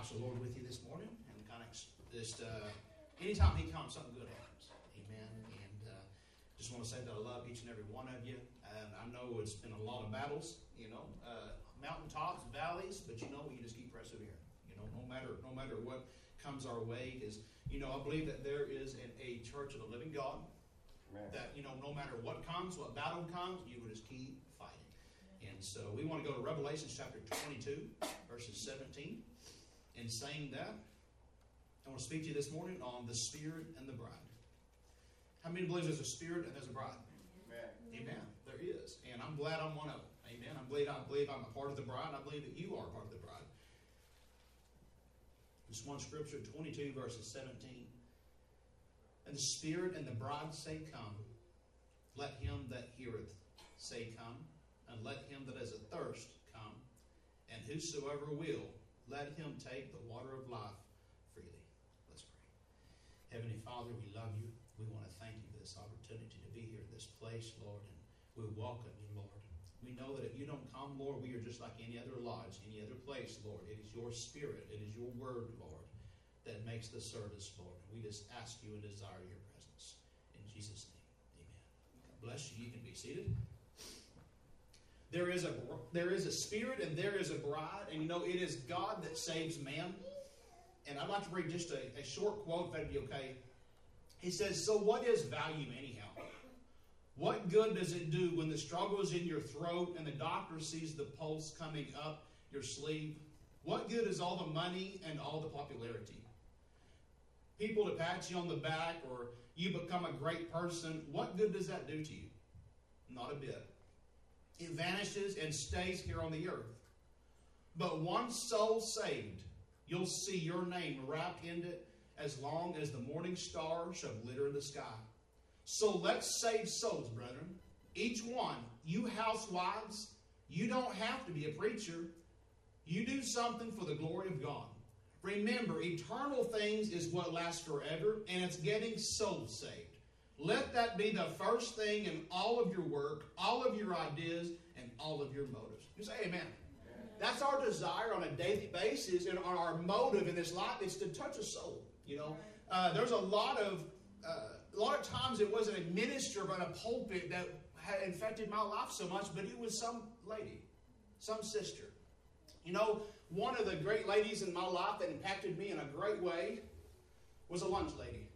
Watch the Lord with you this morning, and kind of just anytime He comes, something good happens. Amen. And just want to say that I love each and every one of you. And I know it's been a lot of battles, mountaintops, valleys, but you just keep persevering. No matter what comes our way, is I believe that there is a church of the living God. Amen. That no matter what comes, what battle comes, you will just keep fighting. And so we want to go to Revelation chapter 22, verses 17. And saying that, I want to speak to you this morning on the Spirit and the bride. How many believe there's a Spirit and there's a bride? Amen. Amen. There is. And I'm glad I'm one of them. Amen. I believe I'm a part of the bride. And I believe that you are a part of the bride. Just one scripture, 22 verses 17. And the Spirit and the bride say, Come. Let him that heareth say, Come. And let him that is athirst come. And whosoever will, let him take the water of life freely. Let's pray. Heavenly Father, we love you. We want to thank you for this opportunity to be here in this place, Lord. And we welcome you, Lord. We know that if you don't come, Lord, we are just like any other lodge, any other place, Lord. It is your Spirit, it is your word, Lord, that makes the service, Lord. And we just ask you and desire your presence. In Jesus' name, amen. God bless you. You can be seated. There is a Spirit and there is a bride. And it is God that saves man. And I'd like to read just a short quote, if that'd be okay. He says, So what is value anyhow? What good does it do when the struggle is in your throat and the doctor sees the pulse coming up your sleeve? What good is all the money and all the popularity? People to pat you on the back or you become a great person, what good does that do to you? Not a bit. It vanishes and stays here on the earth. But once soul saved, you'll see your name wrapped in it as long as the morning star shall glitter in the sky. So let's save souls, brethren. Each one, you housewives, you don't have to be a preacher. You do something for the glory of God. Remember, eternal things is what lasts forever, and it's getting souls saved. Let that be the first thing in all of your work, all of your ideas, and all of your motives. You say amen. Amen. That's our desire on a daily basis, and our motive in this life is to touch a soul. There's a lot of times it wasn't a minister but a pulpit that had infected my life so much, but it was some lady, some sister. One of the great ladies in my life that impacted me in a great way was a lunch lady.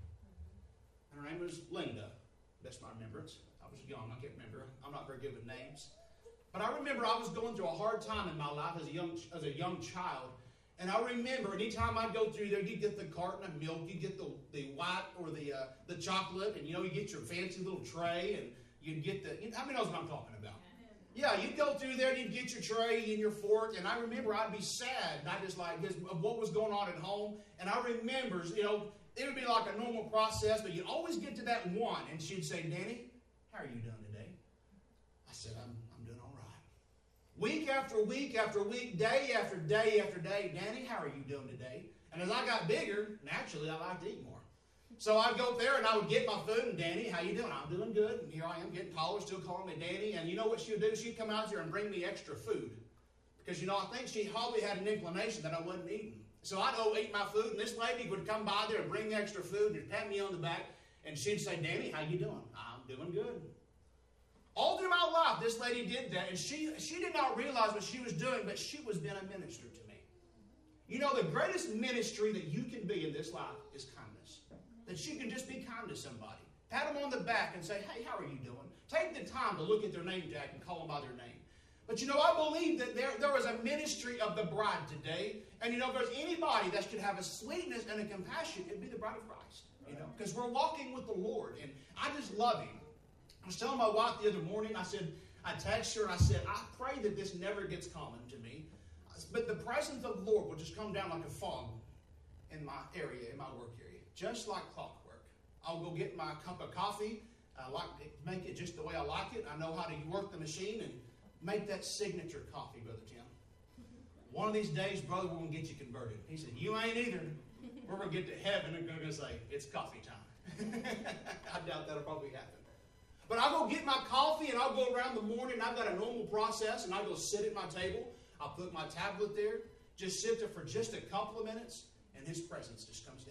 Her name was Linda. That's my remembrance. I was young. I can't remember. I'm not very good with names. But I remember I was going through a hard time in my life as a young child. And I remember anytime I'd go through there, you'd get the carton of milk, you'd get the white or the chocolate, and you get your fancy little tray, and you'd get how many knows what I'm talking about? Yeah, you'd go through there and you'd get your tray and your fork, and I remember I'd be sad, not just like this, of what was going on at home. And I remember, it would be like a normal process, but you'd always get to that one, and she'd say, Danny, how are you doing today? I said, I'm doing all right. Week after week after week, day after day after day, Danny, how are you doing today? And as I got bigger, naturally, I liked to eat more. So I'd go up there and I would get my food, and Danny, how you doing? I'm doing good. And here I am getting taller, still calling me Danny. And you know what she would do? She'd come out there and bring me extra food. Because, I think she probably had an inclination that I wasn't eating. So I'd go eat my food, and this lady would come by there and bring extra food and pat me on the back. And she'd say, Danny, how you doing? I'm doing good. All through my life, this lady did that, and she did not realize what she was doing, but she was being a minister to me. The greatest ministry that you can be in this life is kindness. That you can just be kind to somebody. Pat them on the back and say, hey, how are you doing? Take the time to look at their name tag and call them by their name. But I believe that there is a ministry of the bride today. And if there's anybody that should have a sweetness and a compassion, it'd be the bride of Christ. Because we're walking with the Lord. And I just love Him. I was telling my wife the other morning, I texted her and I said, I pray that this never gets common to me. But the presence of the Lord will just come down like a fog in my area, in my work area. Just like clockwork. I'll go get my cup of coffee. I like to make it just the way I like it. I know how to work the machine and make that signature coffee, Brother Tim. One of these days, brother, we're going to get you converted. He said, you ain't either. We're going to get to heaven and going to say, it's coffee time. I doubt that'll probably happen. But I'll go get my coffee and I'll go around the morning. I've got a normal process and I'll go sit at my table. I'll put my tablet there. just sit there for just a couple of minutes, and His presence just comes down.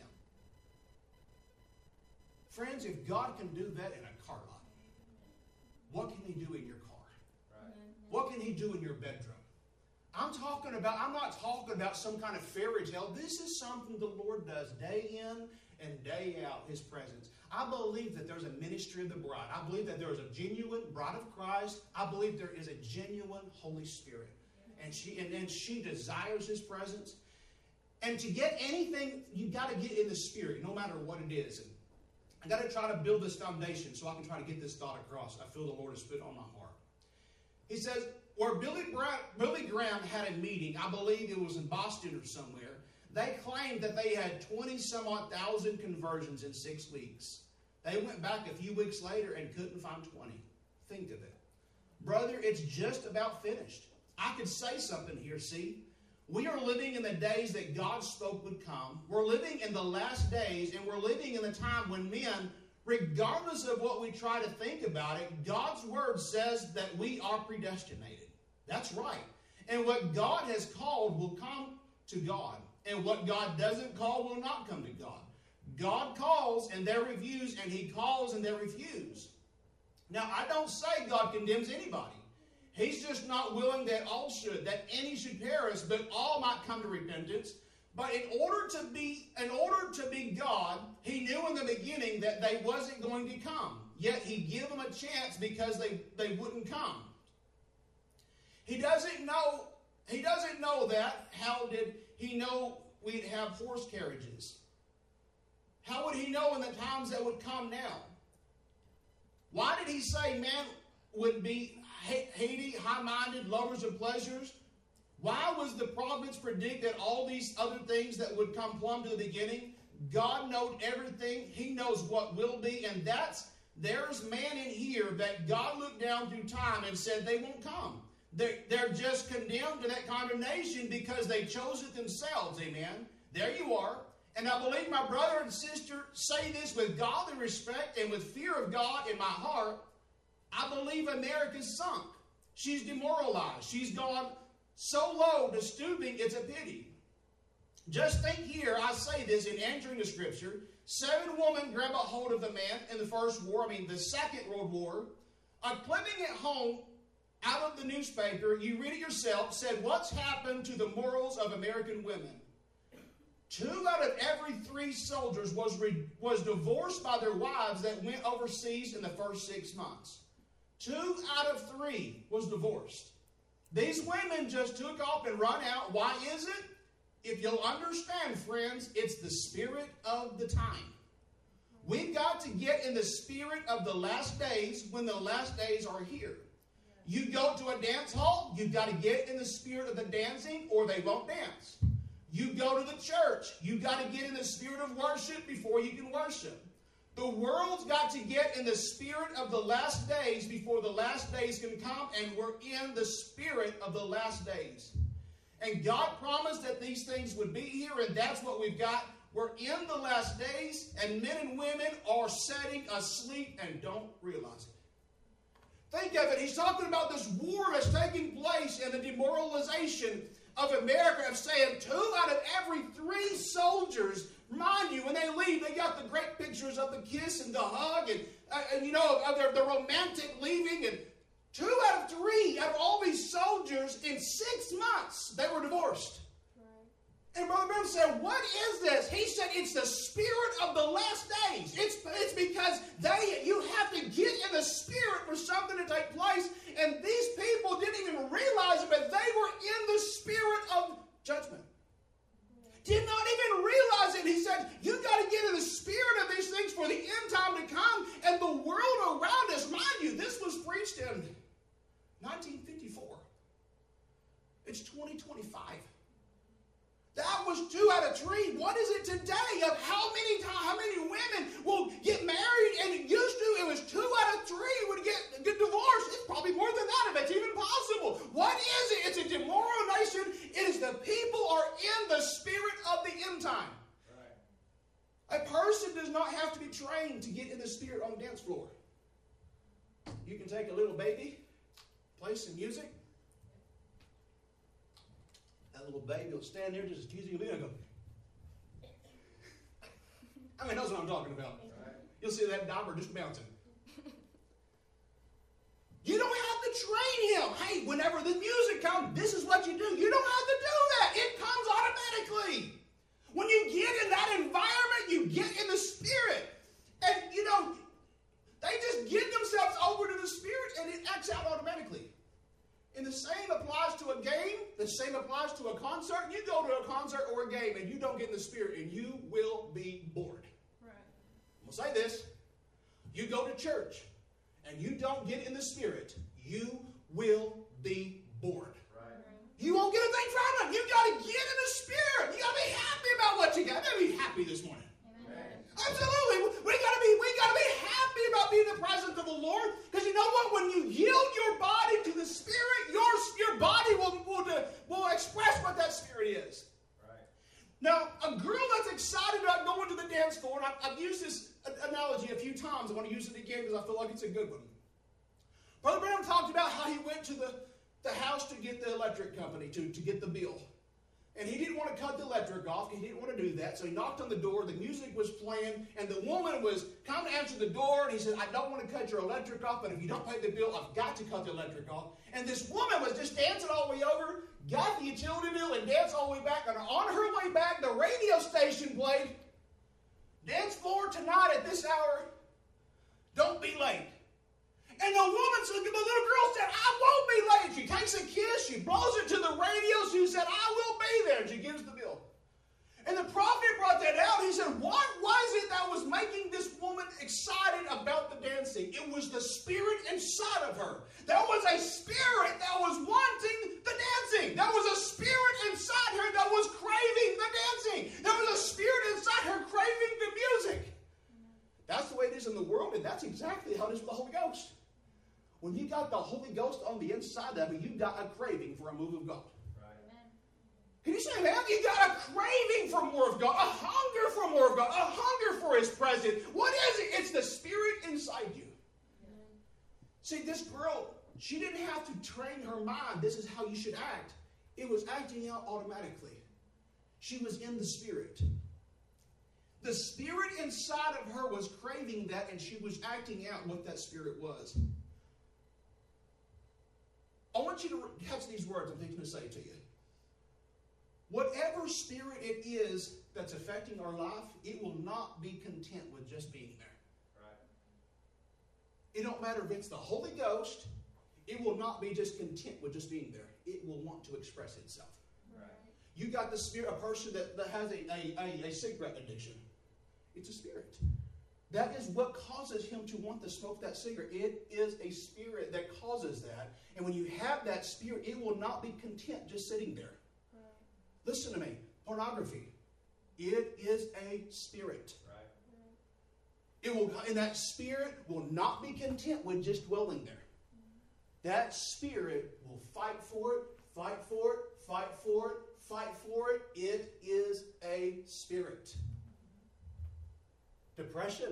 Friends, if God can do that in a car lot, what can He do in your car? Right. What can He do in your bedroom? I'm not talking about some kind of fairy tale. This is something the Lord does day in and day out, His presence. I believe that there's a ministry of the bride. I believe that there is a genuine bride of Christ. I believe there is a genuine Holy Spirit. And she desires His presence. And to get anything, you've got to get in the Spirit, no matter what it is. And I got to try to build this foundation so I can try to get this thought across. I feel the Lord has put it on my heart. He says, where Billy Graham had a meeting, I believe it was in Boston or somewhere, they claimed that they had 20-some-odd thousand conversions in 6 weeks. They went back a few weeks later and couldn't find 20. Think of it. Brother, it's just about finished. I could say something here, see? We are living in the days that God spoke would come. We're living in the last days, and we're living in the time when men, regardless of what we try to think about it, God's Word says that we are predestinated. That's right. And what God has called will come to God. And what God doesn't call will not come to God. God calls and they refuse, and He calls and they refuse. Now, I don't say God condemns anybody. He's just not willing that any should perish, but all might come to repentance. But in order to be God, He knew in the beginning that they wasn't going to come. Yet He gave them a chance because they wouldn't come. He doesn't know that. How did He know we'd have horse carriages? How would He know in the times that would come now? Why did He say man would be hating, high-minded, lovers of pleasures? Why was the prophets predict that all these other things that would come plumb to the beginning? God knows everything. He knows what will be. And there's man in here that God looked down through time and said they won't come. They're just condemned to that condemnation because they chose it themselves. Amen. There you are. And I believe my brother and sister say this with godly respect and with fear of God in my heart. I believe America's sunk. She's demoralized. She's gone so low to stooping, it's a pity. Just think here, I say this in answering the scripture. 7 women grab a hold of the man in the Second World War. A clipping at home out of the newspaper, you read it yourself, said, what's happened to the morals of American women? 2 out of every 3 soldiers was divorced by their wives that went overseas in the first 6 months. 2 out of 3 was divorced. These women just took off and run out. Why is it? If you'll understand, friends, it's the spirit of the time. We've got to get in the spirit of the last days when the last days are here. You go to a dance hall, you've got to get in the spirit of the dancing or they won't dance. You go to the church, you've got to get in the spirit of worship before you can worship. The world's got to get in the spirit of the last days before the last days can come, and we're in the spirit of the last days. And God promised that these things would be here, and that's what we've got. We're in the last days, and men and women are sitting asleep and don't realize it. Think of it. He's talking about this war that's taking place and the demoralization of America, of saying 2 out of every 3 soldiers, mind you, when they leave, they got the great pictures of the kiss and the hug and of the romantic leaving. And 2 out of 3 out of all these soldiers in 6 months, they were divorced. Right. And Brother Branham said, what is this? He said, it's the spirit of the last days. It's because you have to get in the spirit for something to take place. And these people didn't even realize it, but they were in the spirit of judgment. Did not even realize it. He said, you got to get in the spirit of these things for the end time to come. And the world around us, mind you, this was preached in 1954. It's 2025. That was 2 out of 3. What is it today of how many women will get married? And it was 2 out of 3 would get divorced. It's probably more than that if it's even possible. What is it? It's a demoralization. It is the people are in the spirit of the end time. Right. A person does not have to be trained to get in the spirit on the dance floor. You can take a little baby, play some music. that little baby will stand there just accusing me and go. I mean, knows what I'm talking about. You'll see that diaper just bouncing. You don't have to train him. Hey, whenever the music comes, this is what you do. You don't have to do that. It comes automatically. When you get in that environment, you get in the Spirit. And, they just give themselves over to the Spirit and it acts out automatically. And the same applies to a game. The same applies to a concert. You go to a concert or a game and you don't get in the Spirit and you will be bored. Right. I'm going to say this. You go to church and you don't get in the Spirit, you will be bored. Right. You won't get a thing from it. You've got to get in the Spirit. You've got to be happy about what you got. You got to be happy this morning. Amen. Absolutely. We got to be happy about being in the presence of the Lord. Because you know what? When you yield your body to the Spirit, your body will express what that Spirit is. Right. Now, a girl that's excited about going to the dance floor, and I've used this analogy a few times. I want to use it again because I feel like it's a good one. Brother Branham talked about how he went to the house to get the electric company, to get the bill. And he didn't want to cut the electric off. He didn't want to do that. So he knocked on the door. The music was playing. And the woman was come to answer the door. And he said, I don't want to cut your electric off, but if you don't pay the bill, I've got to cut the electric off. And this woman was just dancing all the way over, got the utility bill, and danced all the way back. And on her way back, the radio station played, dance floor tonight at this hour. Don't be late. And the little girl said, I won't be late. She takes a kiss. She blows it to the radio. She said, I will be there. And she gives the bill. And the prophet brought that out. He said, what was it that was making this woman excited about the dancing? It was the Spirit inside of her. There was a spirit that was wanting the dancing. There was a spirit inside her that was craving the dancing. There was a spirit inside her craving the music. That's the way it is in the world, and that's exactly how it is with the Holy Ghost. When you got the Holy Ghost on the inside of you, you've got a craving for a move of God. Right. Can you say that? You got a craving for more of God, a hunger for more of God, a hunger for His presence. What is it? It's the Spirit inside you. See, this girl, she didn't have to train her mind. This is how you should act. It was acting out automatically. She was in the Spirit. The Spirit inside of her was craving that, and she was acting out what that Spirit was. I want you to catch these words I'm thinking to say to you. Whatever spirit it is that's affecting our life, it will not be content with just being there. Right. It don't matter if it's the Holy Ghost, it will not be just content with just being there. It will want to express itself. Right. You got the spirit, a person that has a cigarette addiction. It's a spirit. That is what causes him to want to smoke that cigarette. It is a spirit that causes that. And when you have that spirit, it will not be content just sitting there. Right. Listen to me. Pornography. It is a spirit. Right. It will, and that spirit will not be content with just dwelling there. That spirit will fight for it, fight for it, fight for it, fight for it. It is a spirit. Depression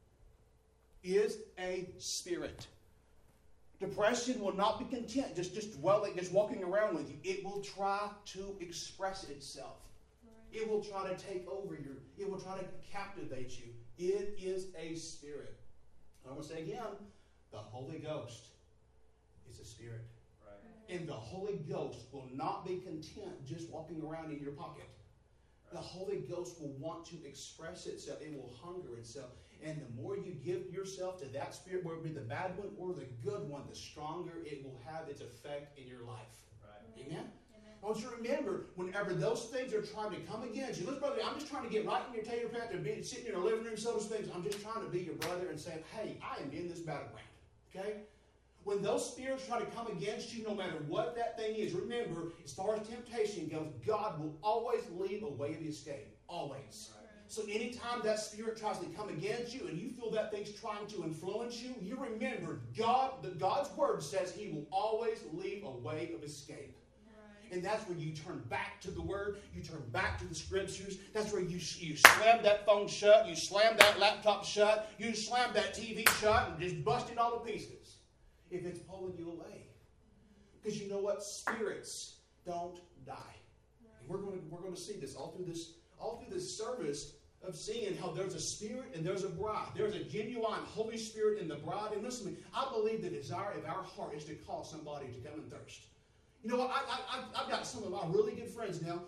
is a spirit. Depression will not be content just dwelling, just walking around with you. It will try to express itself. Right. It will try to take over you. It will try to captivate you. It is a spirit. I want to say again, the Holy Ghost is a spirit. Right. And the Holy Ghost will not be content just walking around in your pocket. The Holy Ghost will want to express itself. It will hunger itself. And the more you give yourself to that spirit, whether it be the bad one or the good one, the stronger it will have its effect in your life. Right. Amen? I want you to remember, whenever those things are trying to come against you, listen, brother, I'm just trying to get right in your tater path and be sitting in your living room, so those things. I'm just trying to be your brother and say, hey, I am in this battleground. Okay? When those spirits try to come against you, no matter what that thing is, remember, as far as temptation goes, God will always leave a way of escape. Always. Right. So anytime that spirit tries to come against you and you feel that thing's trying to influence you, you remember, God's word says He will always leave a way of escape. Right. And that's where you turn back to the Word. You turn back to the Scriptures. That's where you slam that phone shut. You slam that laptop shut. You slam that TV shut and just bust it all to pieces. If it's pulling you away. Because you know what? Spirits don't die. we're going to see this all through this service of seeing how there's a spirit and there's a bride. There's a genuine Holy Spirit in the bride. And listen to me, I believe the desire of our heart is to cause somebody to come and thirst. You know what? I've got some of my really good friends now.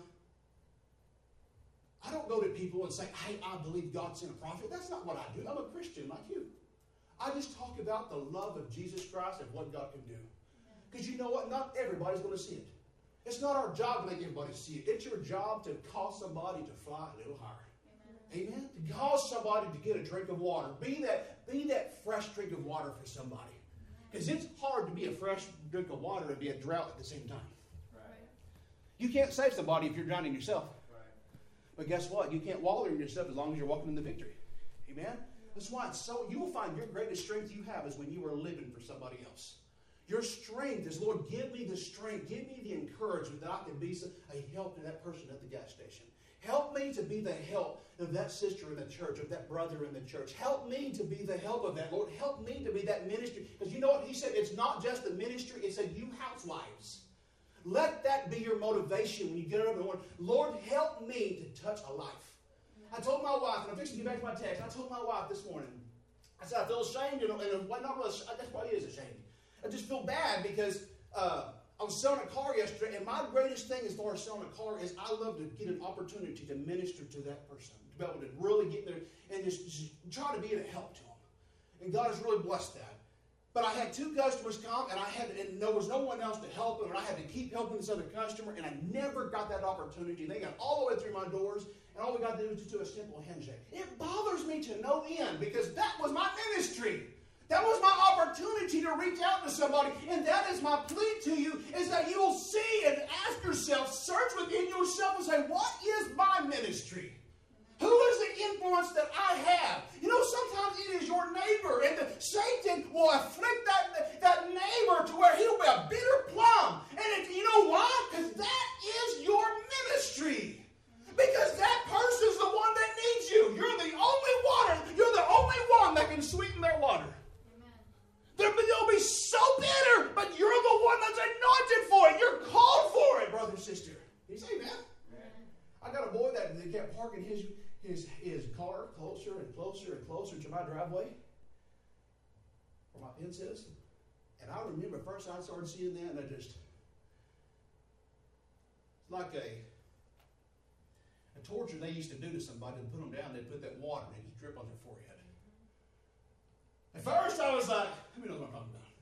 I don't go to people and say, hey, I believe God sent a prophet. That's not what I do. I'm a Christian like you. I just talk about the love of Jesus Christ and what God can do. Because you know what? Not everybody's going to see it. It's not our job to make everybody see it. It's your job to cause somebody to fly a little higher. Amen? To cause somebody to get a drink of water. Be that fresh drink of water for somebody. Because it's hard to be a fresh drink of water and be a drought at the same time. Right. You can't save somebody if you're drowning yourself. Right. But guess what? You can't wallow in yourself as long as you're walking in the victory. Amen? That's why you will find your greatest strength you have is when you are living for somebody else. Your strength is, Lord, give me the strength, give me the encouragement that I can be a help to that person at the gas station. Help me to be the help of that sister in the church, of that brother in the church. Help me to be the help of that, Lord. Help me to be that ministry. Because you know what? He said it's not just the ministry, it said you housewives. Let that be your motivation when you get up in the morning. Lord, help me to touch a life. I told my wife, and I'm fixing to get back to my text, I told my wife this morning, I said I feel ashamed, and not really, that's why he is ashamed. I just feel bad because I was selling a car yesterday, and my greatest thing as far as selling a car is I love to get an opportunity to minister to that person, to be able to really get there and just try to be a help to them. And God has really blessed that. But I had 2 customers come, and there was no one else to help them, and I had to keep helping this other customer, and I never got that opportunity. They got all the way through my doors, and all we got to do was just do a simple handshake. It bothers me to no end because that was my ministry. That was my opportunity to reach out to somebody. And that is my plea to you, is that you will see and ask yourself, search within yourself and say, what is my ministry? Who is the influence that I have? You know, sometimes it is your neighbor. And Satan will afflict that neighbor to where he'll be a bitter plum. And you know why? Because that is your ministry. Because that person's the one that needs you. You're the only water. You're the only one that can sweeten their water. They'll be so bitter, but you're the one that's anointed for it. You're called for it, brother and sister. You say, man? I got a boy that kept parking his car closer and closer and closer to my driveway, where my pin says. And I remember first I started seeing that, and it's like a torture they used to do to somebody and put them down. They'd put that water and it'd drip on their forehead. At first I was like, let me know what I'm talking about.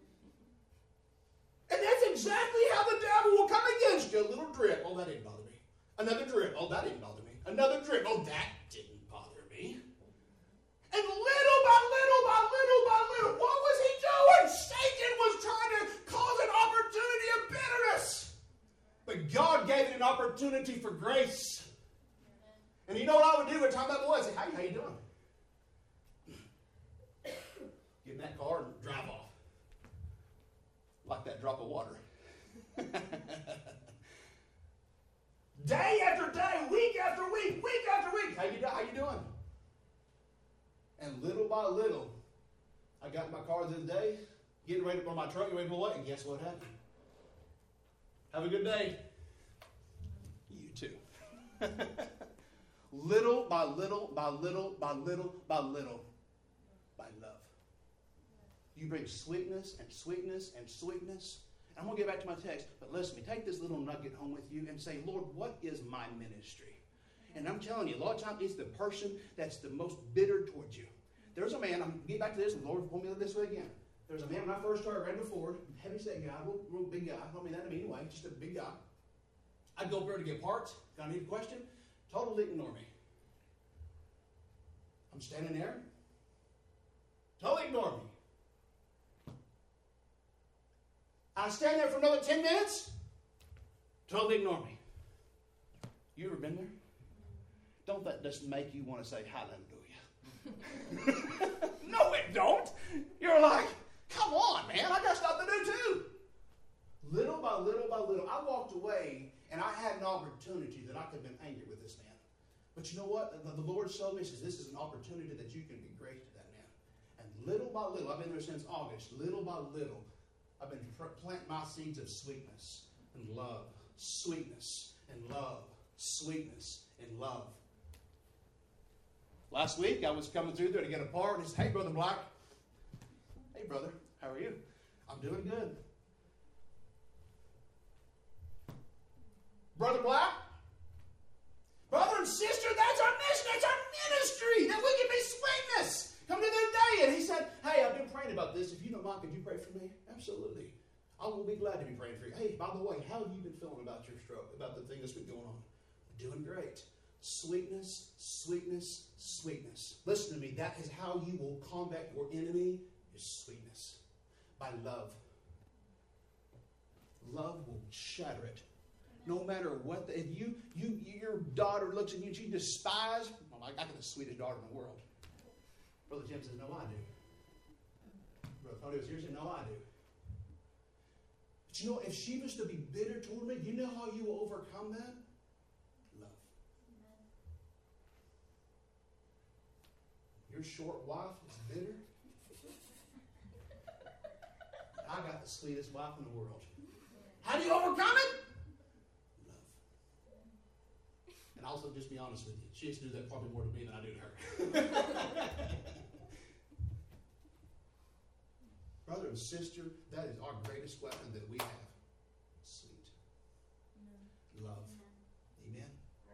And that's exactly how the devil will come against you. A little drip, oh, that didn't bother me. Another drip, oh, that didn't bother me. Another drip, oh, that didn't bother me. And little by little by little by little, what was he doing? Satan was trying to cause an opportunity of bitterness. But God gave it an opportunity for grace. And you know what I would do every time that boy? I'd say, hey, how you doing? Get in that car and drive off. Like that drop of water. Day after day, week after week, week after week. How you doing? And little by little, I got in my car the other day, getting ready to put my truck, getting ready to pull away, and guess what happened? Have a good day. You too. Little by little by little by little by little, by love. You bring sweetness and sweetness and sweetness. And I'm going to get back to my text, but listen to me. Take this little nugget home with you and say, Lord, what is my ministry? And I'm telling you, a lot of times it's the person that's the most bitter towards you. There's a man, I'm going to get back to this, and the Lord will me this way again. There's a man when I first started Randall Ford, heavy set guy, real big guy. I don't mean that in any way, just a big guy. I'd go up there to get parts. Can I need a question? Totally ignore me. I'm standing there. Totally ignore me. I stand there for another 10 minutes. Totally ignore me. You ever been there? Don't that just make you want to say hallelujah? No, it don't. You're like, come on, man. I got stuff to do too. Little by little by little, I walked away and I had an opportunity that I could have been angry with this man. But you know what? The Lord showed me, says, this is an opportunity that you can be gracious to that man. And little by little, I've been there since August, little by little, I've been planting my seeds of sweetness and love sweetness, and love. Sweetness and love. Last week, I was coming through there to get a part, and he said, "Hey, Brother Black." "Hey, brother, how are you?" "I'm doing good." "Brother Black, brother and sister, that's our mission, that's our ministry, that we can be sweetness. Come to their day." And he said, "Hey, I've been praying about this. If you don't mind, could you pray for me?" "Absolutely. I will be glad to be praying for you." "Hey, by the way, how have you been feeling about your stroke, about the thing that's been going on?" "Doing great." Sweetness, sweetness, sweetness. Listen to me. That is how you will combat your enemy, is sweetness. By love. Love will shatter it. No matter what, if your daughter looks at you and she despises, well, I got the sweetest daughter in the world. Brother Jim says, "No, I do." Brother Tony was here and said, "No, I do." But you know, if she was to be bitter toward me, you know how you will overcome that? Love. Your short wife is bitter. I got the sweetest wife in the world. How do you overcome it? And also, just be honest with you, she has to do that probably more to me than I do to her. Brother and sister, that is our greatest weapon that we have. Sweet. Love. Amen.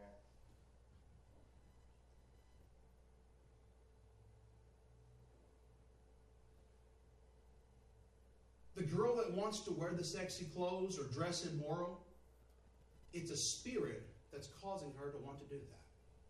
The girl that wants to wear the sexy clothes or dress immoral, it's a spirit that's causing her to want to do that.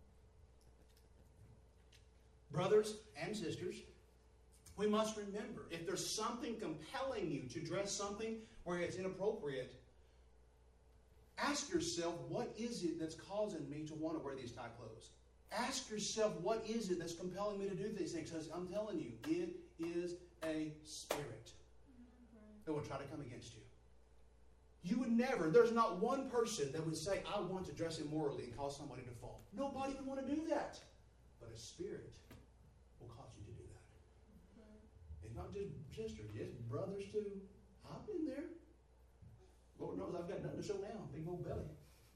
Brothers and sisters, we must remember, if there's something compelling you to dress something where it's inappropriate, ask yourself, what is it that's causing me to want to wear these tight clothes? Ask yourself, what is it that's compelling me to do these things? Because I'm telling you, it is a spirit that will try to come against you. You would never, there's not one person that would say, "I want to dress immorally," and cause somebody to fall. Nobody would want to do that. But a spirit will cause you to do that. It's not just sisters, it's brothers too. I've been there. Lord knows I've got nothing to show now. Big old belly.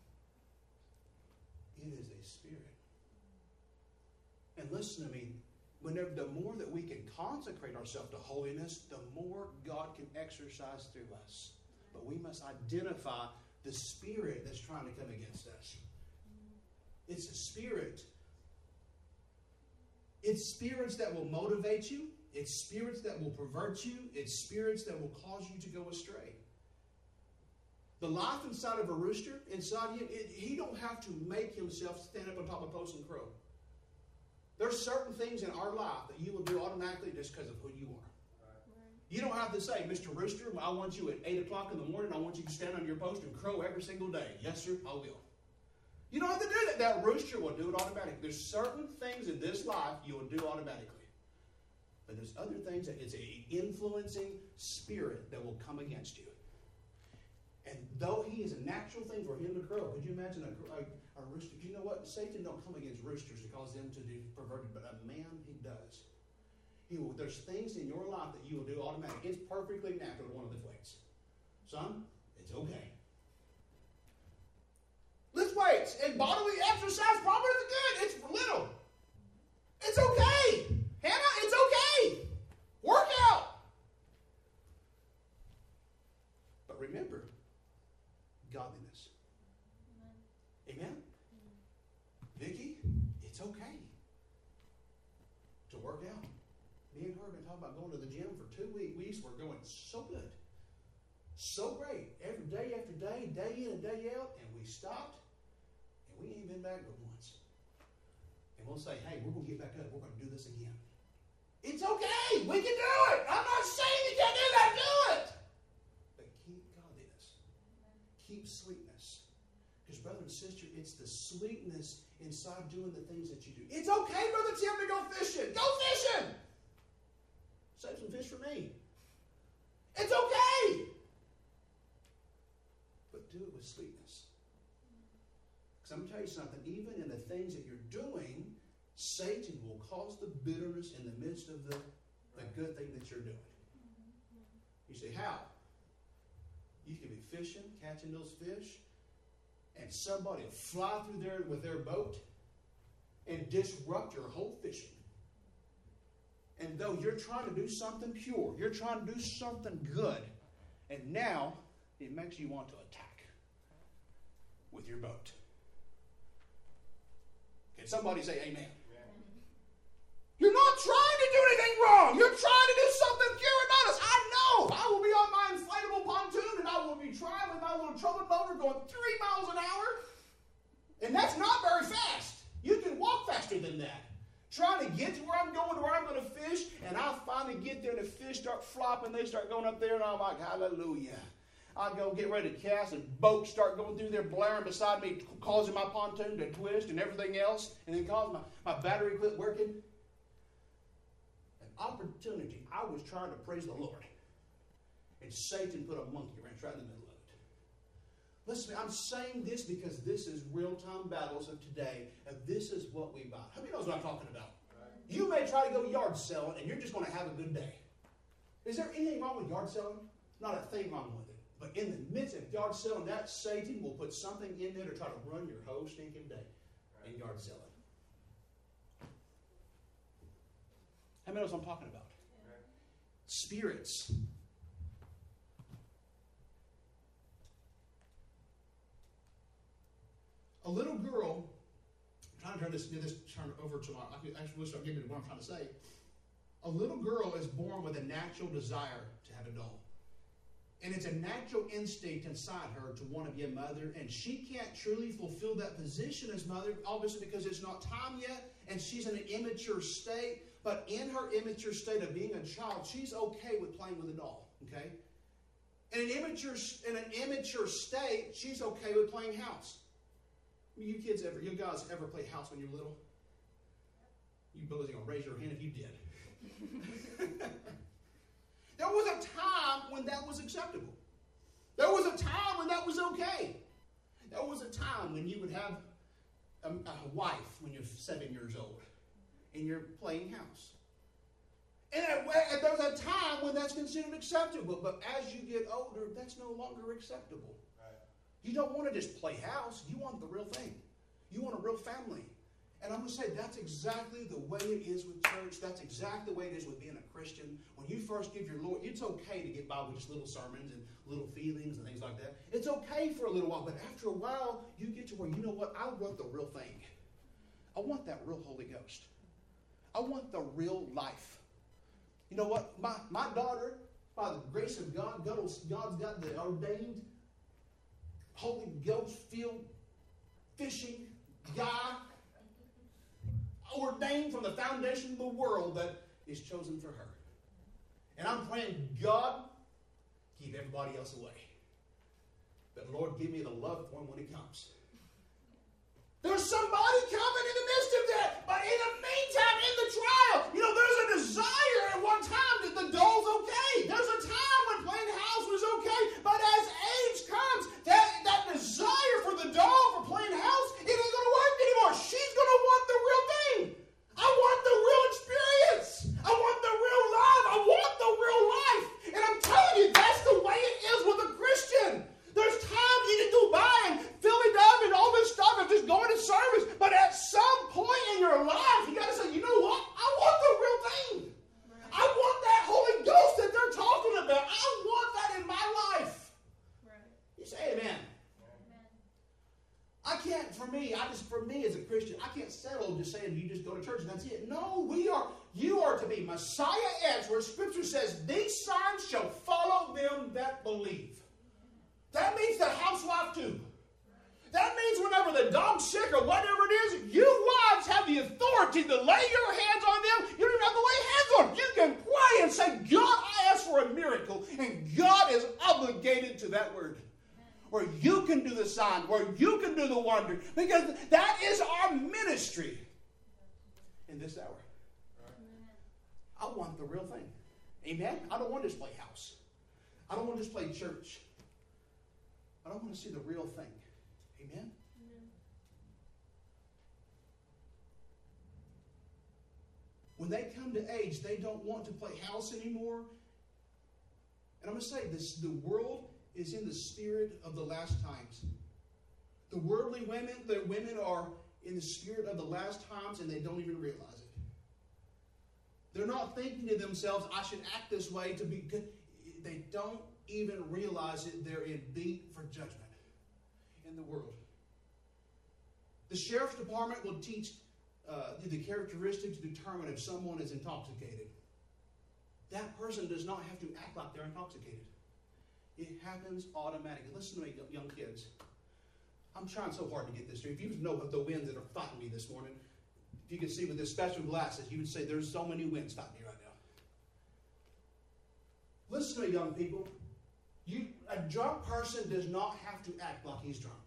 It is a spirit. And listen to me, the more that we can consecrate ourselves to holiness, the more God can exercise through us. But we must identify the spirit that's trying to come against us. It's a spirit. It's spirits that will motivate you. It's spirits that will pervert you. It's spirits that will cause you to go astray. The life inside of a rooster, inside him, he don't have to make himself stand up on top of a post and crow. There's certain things in our life that you will do automatically just because of who you are. You don't have to say, "Mr. Rooster, I want you at 8 o'clock in the morning, I want you to stand on your post and crow every single day." "Yes, sir, I will." You don't have to do that. That rooster will do it automatically. There's certain things in this life you will do automatically. But there's other things that it's an influencing spirit that will come against you. And though he is a natural thing for him to crow, could you imagine a rooster? You know what? Satan don't come against roosters to cause them to be perverted, but a man, he does. There's things in your life that you will do automatically. It's perfectly natural to want to lift weights. Son, it's okay. Lift weights and bodily exercise probably is good. It's little. It's okay. Hannah, it's okay. Work out. But remember, godliness. Amen? Vicki, it's okay to work out. Me and her have been talking about going to the gym for 2 weeks. We're going so good. So great. Every day after day, day in and day out. And we stopped. And we ain't been back but once. And we'll say, "Hey, we're going to get back up. We're going to do this again." It's okay. We can do it. I'm not saying you can't do that. Do it. But keep godliness. Keep sweetness. Because brother and sister, it's the sweetness inside doing the things that you do. It's okay, Brother Tim, to go fishing. Go fishing. Save some fish for me. It's okay. But do it with sweetness. Because I'm going to tell you something. Even in the things that you're doing, Satan will cause the bitterness in the midst of the good thing that you're doing. You say, how? You can be fishing, catching those fish, and somebody will fly through there with their boat and disrupt your whole fishing. And though you're trying to do something pure, you're trying to do something good, and now it makes you want to attack with your boat. Can somebody say amen? You're not trying to do anything wrong. You're trying to do something pure and honest. I know. I will be on my inflatable pontoon and I will be trying with my little trumpet motor going 3 miles an hour. And that's not very fast. You can walk faster than that. Trying to get to where I'm going, to where I'm going to fish, and I'll finally get there and the fish start flopping. They start going up there and I'm like, hallelujah. I go get ready to cast and boats start going through there blaring beside me, causing my pontoon to twist and everything else, and then causing my battery quit working. An opportunity. I was trying to praise the Lord. And Satan put a monkey wrench right in the middle of it. Listen, I'm saying this because this is real-time battles of today, and this is what we buy. How many knows what I'm talking about? Right. You may try to go yard selling, and you're just going to have a good day. Is there anything wrong with yard selling? Not a thing wrong with it. But in the midst of yard selling, that Satan will put something in there to try to run your whole stinking day in yard selling. How many knows what I'm talking about? Right. Spirits. A little girl, I'm trying to turn this turn over to my, I actually start getting to what I'm trying to say. A little girl is born with a natural desire to have a doll. And it's a natural instinct inside her to want to be a mother. And she can't truly fulfill that position as mother, obviously because it's not time yet. And she's in an immature state. But in her immature state of being a child, she's okay with playing with a doll. Okay? In an immature state, she's okay with playing house. You guys ever play house when you were little? You boys are going to raise your hand if you did. There was a time when that was acceptable. There was a time when that was okay. There was a time when you would have a wife when you're 7 years old and you're playing house. And there's a time when that's considered acceptable. But as you get older, that's no longer acceptable. Right. You don't want to just play house. You want the real thing. You want a real family. And I'm going to say that's exactly the way it is with church. That's exactly the way it is with being a Christian. When you first give your Lord, it's okay to get by with just little sermons and little feelings and things like that. It's okay for a little while, but after a while, you get to where, you know what, I want the real thing. I want that real Holy Ghost. I want the real life. You know what, my daughter, by the grace of God, God's got the ordained Holy Ghost-filled fishing guy ordained from the foundation of the world that is chosen for her. And I'm praying, God, keep everybody else away. But Lord, give me the love for him when he comes. There's somebody coming in the midst of that. But in the meantime, in the trial, there's a desire at one time that the doll's okay. There's a time when playing house was okay. But as age comes, that desire for the doll for playing house, it ain't going to work anymore. She's going to want the real thing. I want the real experience. I want the real love. I want the real life. And I'm telling you, that's the way it is with a Christian. There's times you can go by and Philadelphia and all this stuff and just going to service. But at some point in your life, you got to say, you know what? I want the real thing. Right. I want that Holy Ghost that they're talking about. I want that in my life. Right. You say amen. I can't, for me as a Christian, I can't settle just saying you just go to church and that's it. No, you are to be Messiah-esque, where Scripture says, these signs shall follow them that believe. That means the housewife too. That means whenever the dog's sick or whatever it is, you wives have the authority to lay your hands on them. You don't even have to lay hands on them. You can pray and say, God, I ask for a miracle. And God is obligated to that word. Where you can do the sign, where you can do the wonder. Because that is our ministry in this hour. I want the real thing. Amen? I don't want to just play house. I don't want to just play church. I don't want to see the real thing. Amen? When they come to age, they don't want to play house anymore. And I'm going to say this, the world is in the spirit of the last times. The worldly women, the women are in the spirit of the last times and they don't even realize it. They're not thinking to themselves, I should act this way to be good. They don't even realize it. They're in beat for judgment in the world. The sheriff's department will teach the characteristics to determine if someone is intoxicated. That person does not have to act like they're intoxicated. It happens automatically. Listen to me, young kids. I'm trying so hard to get this to you. If you know what the winds that are fighting me this morning, if you could see with this special glasses, you would say there's so many winds fighting me right now. Listen to me, young people. A drunk person does not have to act like he's drunk.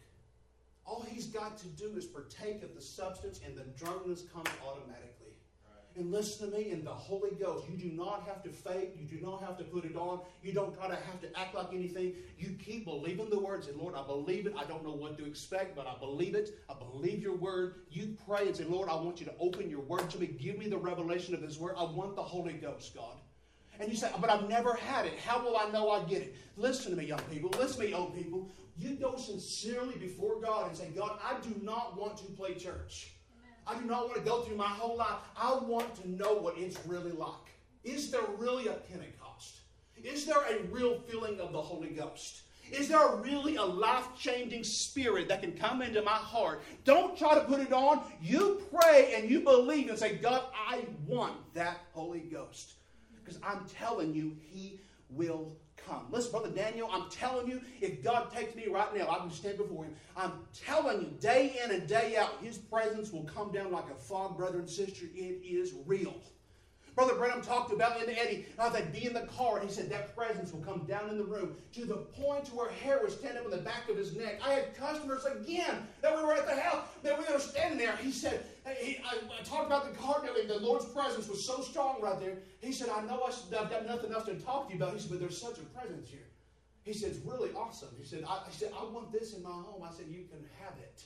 All he's got to do is partake of the substance, and the drunkenness comes automatically. And listen to me, in the Holy Ghost, you do not have to fake. You do not have to put it on. You don't try to have to act like anything. You keep believing the word. Say, Lord, I believe it. I don't know what to expect, but I believe it. I believe your word. You pray and say, Lord, I want you to open your word to me. Give me the revelation of this word. I want the Holy Ghost, God. And you say, but I've never had it. How will I know I get it? Listen to me, young people. Listen to me, old people. You go sincerely before God and say, God, I do not want to play church. I do not want to go through my whole life. I want to know what it's really like. Is there really a Pentecost? Is there a real feeling of the Holy Ghost? Is there really a life-changing spirit that can come into my heart? Don't try to put it on. You pray and you believe and say, God, I want that Holy Ghost. Because I'm telling you, He will come. Listen, Brother Daniel, I'm telling you, if God takes me right now, I can stand before Him. I'm telling you, day in and day out, His presence will come down like a fog, brother and sister. It is real. Brother Branham talked about in Eddie how they'd be in the car, and he said that presence will come down in the room to the point where hair was standing up on the back of his neck. I had customers again that we were at the house, that we were standing there. He said, I talked about the car, and the Lord's presence was so strong right there. He said, I know I've got nothing else to talk to you about. He said, but there's such a presence here. He said, it's really awesome. He said, I want this in my home. I said, you can have it.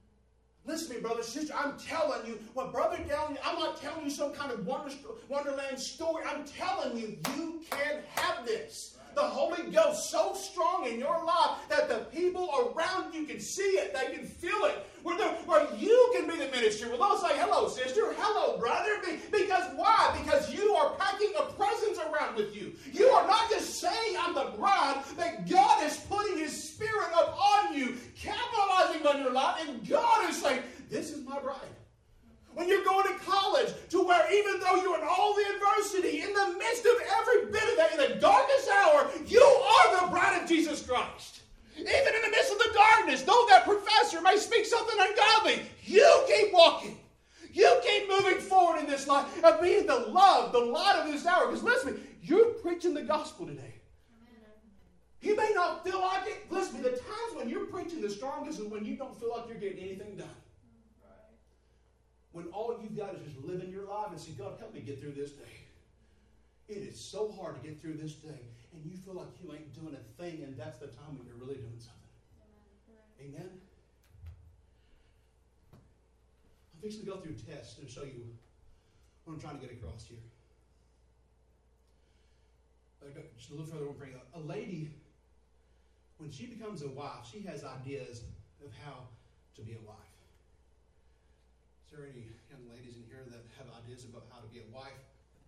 Listen to me, brother, sister. I'm telling you, what Brother Dowling, I'm not telling you some kind of Wonderland story. I'm telling you, you can have this. The Holy Ghost so strong in your life that the people around you can see it. They can feel it. Where you can be the minister. Well, they'll say, hello, sister. Hello, brother. Because why? Because you are packing a presence around with you. You are not just saying I'm the bride, but God is putting His Spirit upon you, capitalizing on your life, and God is saying, this is my bride. When you're going to college, to where even though you're in all the adversity, in the midst of every bit of that, in the darkest hour, you are the bride of Jesus Christ. Even in the midst of the darkness, though that professor may speak something ungodly, you keep walking. You keep moving forward in this life of being the love, the light of this hour. Because listen to me, you're preaching the gospel today. You may not feel like it. Listen to me, the times when you're preaching the strongest is when you don't feel like you're getting anything done. When all you've got is just living your life and say, God, help me get through this day. It is so hard to get through this day. And you feel like you ain't doing a thing, and that's the time when you're really doing something. Amen? I'm fixing to go through tests and show you what I'm trying to get across here. Just a little further on for you. A lady, when she becomes a wife, she has ideas of how to be a wife. Is there any young ladies in here that have ideas about how to be a wife?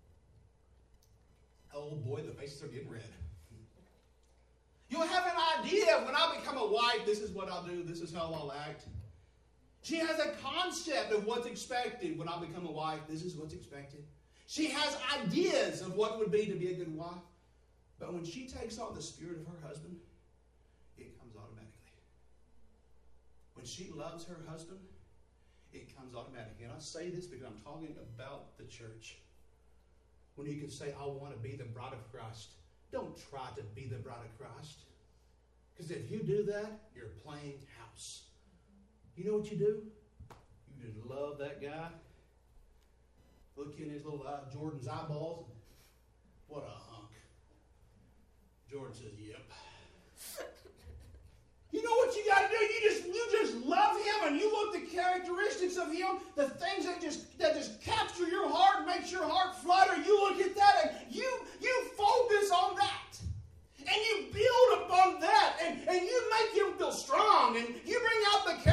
Oh boy, the faces are getting red. You'll have an idea when I become a wife, this is what I'll do, this is how I'll act. She has a concept of what's expected when I become a wife, this is what's expected. She has ideas of what it would be to be a good wife. But when she takes on the spirit of her husband, it comes automatically. When she loves her husband, it comes automatically. And I say this because I'm talking about the church. When you can say, I want to be the bride of Christ, don't try to be the bride of Christ. Because if you do that, you're playing house. You know what you do? You just love that guy. Look in his little Jordan's eyeballs. What a hunk. Jordan says, yep. You know what you got to do? You just love him, and you look at the characteristics of him, the things that just capture your heart, makes your heart flutter. You look at that, and you focus on that. And you build upon that, and you make him feel strong, and you bring out the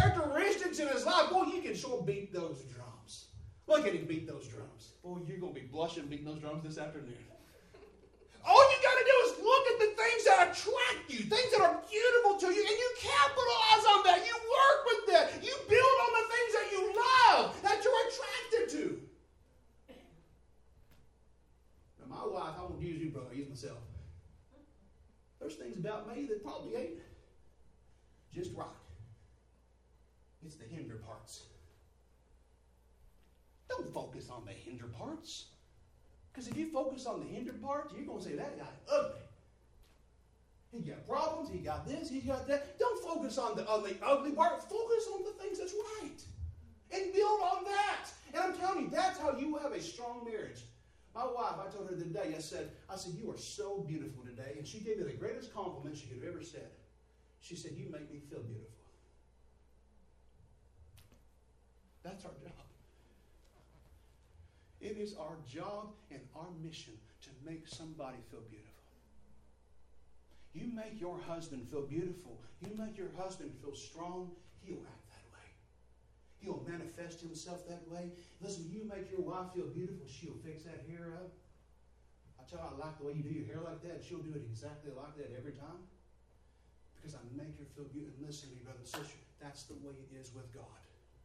drums this afternoon. All you got to do is look at the things that attract you, things that are beautiful to you, and you capitalize on that. You work with that. You build on the things that you love, that you're attracted to. Now, my wife, I won't use you, brother. I use myself. There's things about me that probably ain't just right. It's the hinder parts. Don't focus on the hinder parts. Because if you focus on the hinder parts, you're going to say, that guy ugly. He got problems, he got this, he got that. Don't focus on the ugly part. Focus on the things that's right. And build on that. And I'm telling you, that's how you have a strong marriage. My wife, I told her today, I said, you are so beautiful today. And she gave me the greatest compliment she could have ever said. She said, you make me feel beautiful. That's our job. It is our job and our mission to make somebody feel beautiful. You make your husband feel beautiful. You make your husband feel strong. He'll act that way. He'll manifest himself that way. Listen, you make your wife feel beautiful, she'll fix that hair up. I tell her, I like the way you do your hair like that. She'll do it exactly like that every time. Because I make her feel beautiful. And listen to me, brother and sister, that's the way it is with God.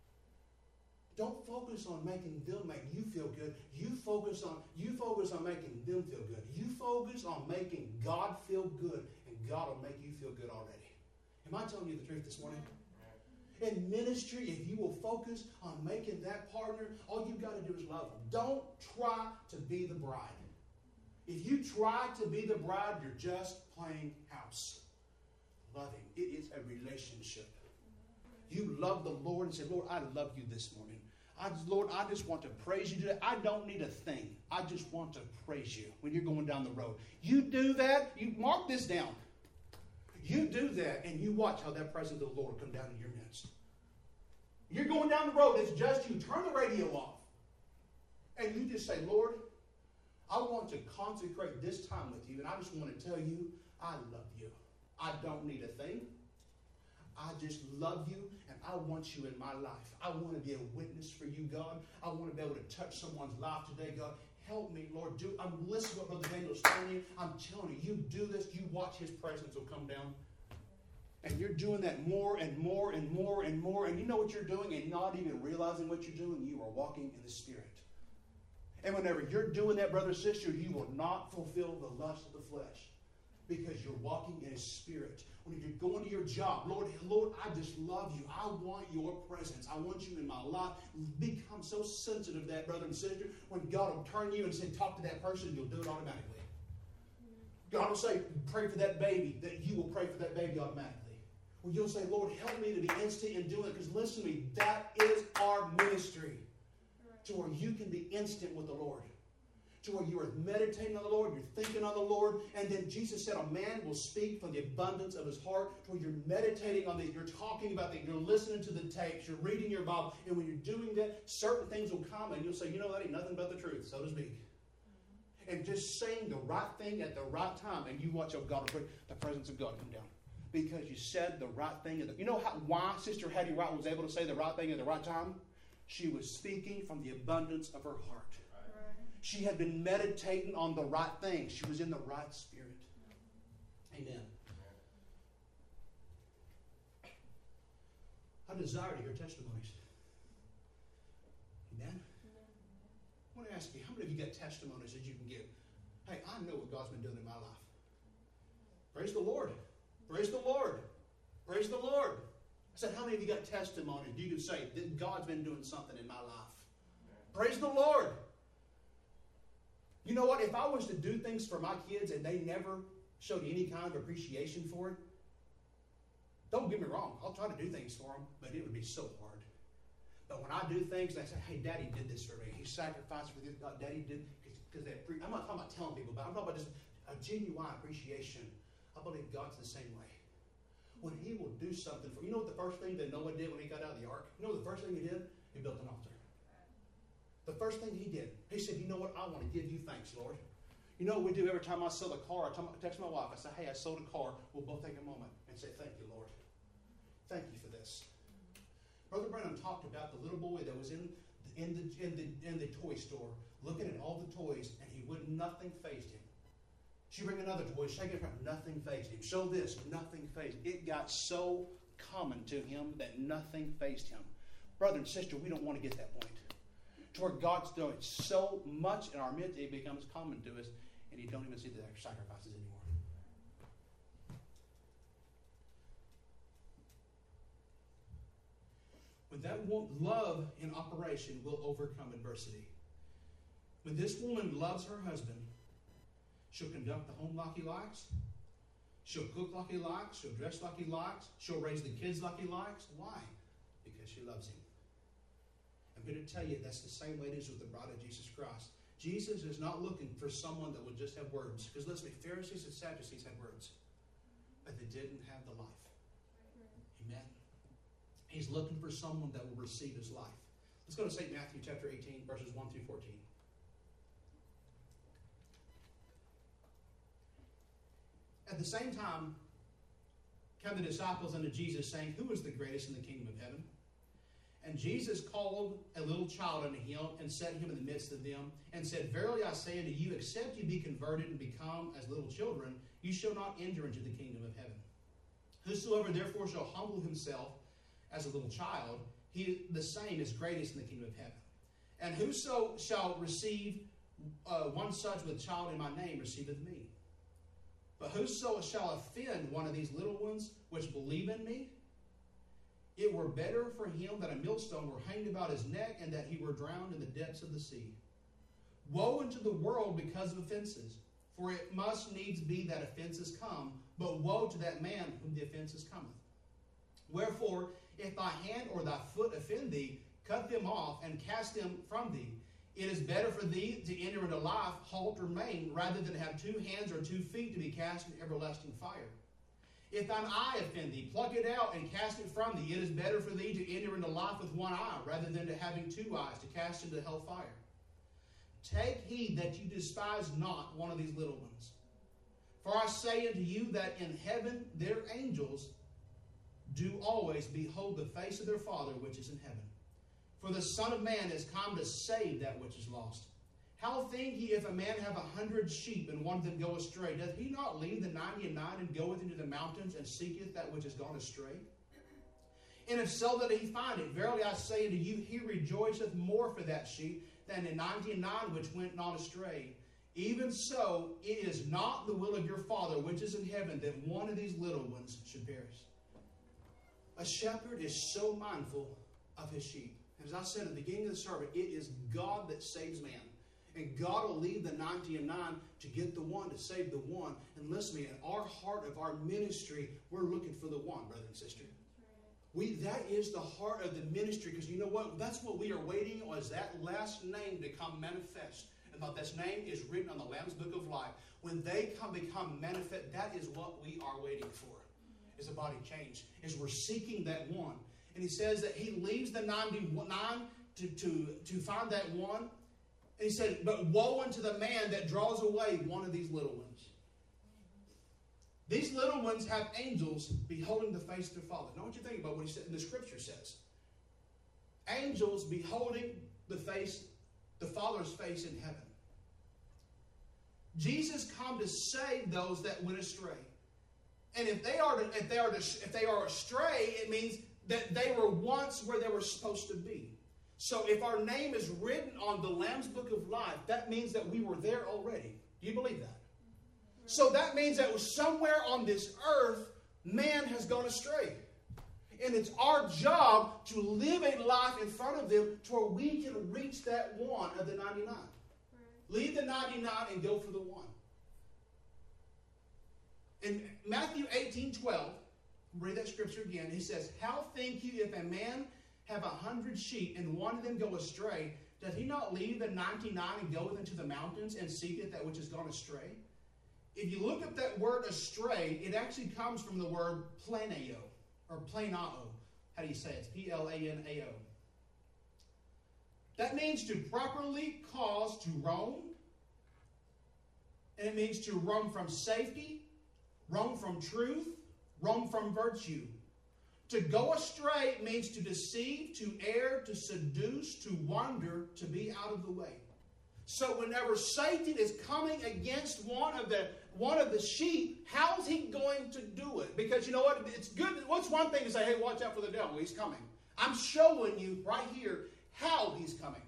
Don't focus on making them make you feel good. You focus on making them feel good. You focus on making God feel good, and God will make you feel good already. Am I telling you the truth this morning? In ministry, if you will focus on making that partner, all you've got to do is love them. Don't try to be the bride. If you try to be the bride, you're just playing house. Loving. It is a relationship. You love the Lord and say, Lord, I love you this morning. Lord, I just want to praise you today. I don't need a thing. I just want to praise you when you're going down the road. You do that, you mark this down. You do that, and you watch how that presence of the Lord come down in your midst. You're going down the road. It's just you. Turn the radio off. And you just say, Lord, I want to consecrate this time with you, and I just want to tell you, I love you. I don't need a thing. I just love you, and I want you in my life. I want to be a witness for you, God. I want to be able to touch someone's life today, God. Help me, Lord. I'm listening to what Brother Daniel's telling you. I'm telling you, you do this, you watch his presence will come down. And you're doing that more and more and more and more. And you know what you're doing and not even realizing what you're doing? You are walking in the Spirit. And whenever you're doing that, brother or sister, you will not fulfill the lust of the flesh. Because you're walking in His Spirit. When you're going to your job, Lord, I just love you. I want your presence. I want you in my life. Become so sensitive to that, brother and sister. When God will turn you and say, talk to that person, you'll do it automatically. God will say, pray for that baby, that you will pray for that baby automatically. Well, you'll say, Lord, help me to be instant in doing it. Because listen to me, that is our ministry. To where you can be instant with the Lord. To where you are meditating on the Lord, you're thinking on the Lord, and then Jesus said a man will speak from the abundance of his heart. To where you're meditating on it, you're talking about it, you're listening to the tapes, you're reading your Bible, and when you're doing that, certain things will come, and you'll say, you know, that ain't nothing but the truth, so to speak. And just saying the right thing at the right time, and you watch God, the presence of God come down. Because you said the right thing. You know why Sister Hattie Wright was able to say the right thing at the right time? She was speaking from the abundance of her heart. She had been meditating on the right things. She was in the right spirit. Amen. I desire to hear testimonies. Amen. I want to ask you, how many of you got testimonies that you can give? Hey, I know what God's been doing in my life. Praise the Lord. Praise the Lord. Praise the Lord. I said, how many of you got testimonies you can say that God's been doing something in my life? Praise the Lord. You know what? If I was to do things for my kids and they never showed any kind of appreciation for it, don't get me wrong. I'll try to do things for them, but it would be so hard. But when I do things, they say, hey, Daddy did this for me. He sacrificed for this. Daddy did, because I'm not talking about telling people, but I'm talking about just a genuine appreciation. I believe God's the same way. When He will do something for you. Know what the first thing that Noah did when he got out of the ark? You know what the first thing he did? He built an altar. The first thing he did, he said, you know what? I want to give you thanks, Lord. You know what we do every time I sell a car? I text my wife. I say, hey, I sold a car. We'll both take a moment and say, thank you, Lord. Thank you for this. Brother Branham talked about the little boy that was in the toy store looking at all the toys, and nothing fazed him. She bring another toy, shake it from, nothing fazed him. Show this, nothing fazed him. It got so common to him that nothing fazed him. Brother and sister, we don't want to get that point. To where God's doing so much in our midst, it becomes common to us, and you don't even see the sacrifices anymore. When that love in operation will overcome adversity. When this woman loves her husband, she'll conduct the home like he likes. She'll cook like he likes. She'll dress like he likes. She'll raise the kids like he likes. Why? Because she loves him. I'm here to tell you that's the same way it is with the bride of Jesus Christ. Jesus is not looking for someone that would just have words. Because listen, Pharisees and Sadducees had words, but they didn't have the life. Amen. He's looking for someone that will receive his life. Let's go to St. Matthew chapter 18, verses 1 through 14. At the same time, came the disciples unto Jesus, saying, Who is the greatest in the kingdom of heaven? And Jesus called a little child unto him, and set him in the midst of them, and said, Verily I say unto you, except you be converted and become as little children, you shall not enter into the kingdom of heaven. Whosoever therefore shall humble himself as a little child, he the same is greatest in the kingdom of heaven. And whoso shall receive one such with child in my name receiveth me. But whoso shall offend one of these little ones which believe in me, it were better for him that a millstone were hanged about his neck, and that he were drowned in the depths of the sea. Woe unto the world because of offenses, for it must needs be that offenses come, but woe to that man whom the offenses cometh. Wherefore, if thy hand or thy foot offend thee, cut them off and cast them from thee. It is better for thee to enter into life halt or maimed, rather than have 2 hands or 2 feet to be cast in everlasting fire. If thine eye offend thee, pluck it out and cast it from thee. It is better for thee to enter into life with 1 eye, rather than to having 2 eyes to cast into hell fire. Take heed that you despise not one of these little ones. For I say unto you that in heaven their angels do always behold the face of their Father which is in heaven. For the Son of Man is come to save that which is lost. How think ye if a man have 100 sheep, and one of them go astray? Doth he not leave the 99 and goeth into the mountains, and seeketh that which is gone astray? And if so that he find it, verily I say unto you, he rejoiceth more for that sheep than the 99 which went not astray. Even so, it is not the will of your Father which is in heaven that one of these little ones should perish. A shepherd is so mindful of his sheep. As I said at the beginning of the sermon, it is God that saves man. And God will leave the 99 to get the one, to save the one. And listen to me, in our heart of our ministry, we're looking for the one, brother and sister. That is the heart of the ministry, because you know what? That's what we are waiting on, is that last name to come manifest. And that name is written on the Lamb's Book of Life. When they become manifest, that is what we are waiting for. Is a body change. Is we're seeking that one. And he says that he leaves the 99 to find that one. And he said, but woe unto the man that draws away one of these little ones. These little ones have angels beholding the face of their Father. Now, what you think about what he said in the Scripture says? Angels beholding the Father's face in heaven. Jesus come to save those that went astray. And if they are astray, it means that they were once where they were supposed to be. So if our name is written on the Lamb's Book of Life, that means that we were there already. Do you believe that? So that means that somewhere on this earth, man has gone astray. And it's our job to live a life in front of them to where we can reach that one of the 99. Leave the 99 and go for the one. In Matthew 18:12, read that scripture again. He says, How think you if a man have 100 sheep, and one of them go astray, doth he not leave the 99 and goeth into the mountains, and seeketh that which is gone astray? If you look up that word astray, it actually comes from the word planeo, or planao. How do you say it? It's P-L-A-N-A-O. That means to properly cause to roam, and it means to roam from safety, roam from truth, roam from virtue. To go astray means to deceive, to err, to seduce, to wander, to be out of the way. So whenever Satan is coming against one of the sheep, how's he going to do it? Because you know what? It's good. What's one thing to say, hey, watch out for the devil. He's coming. I'm showing you right here how he's coming.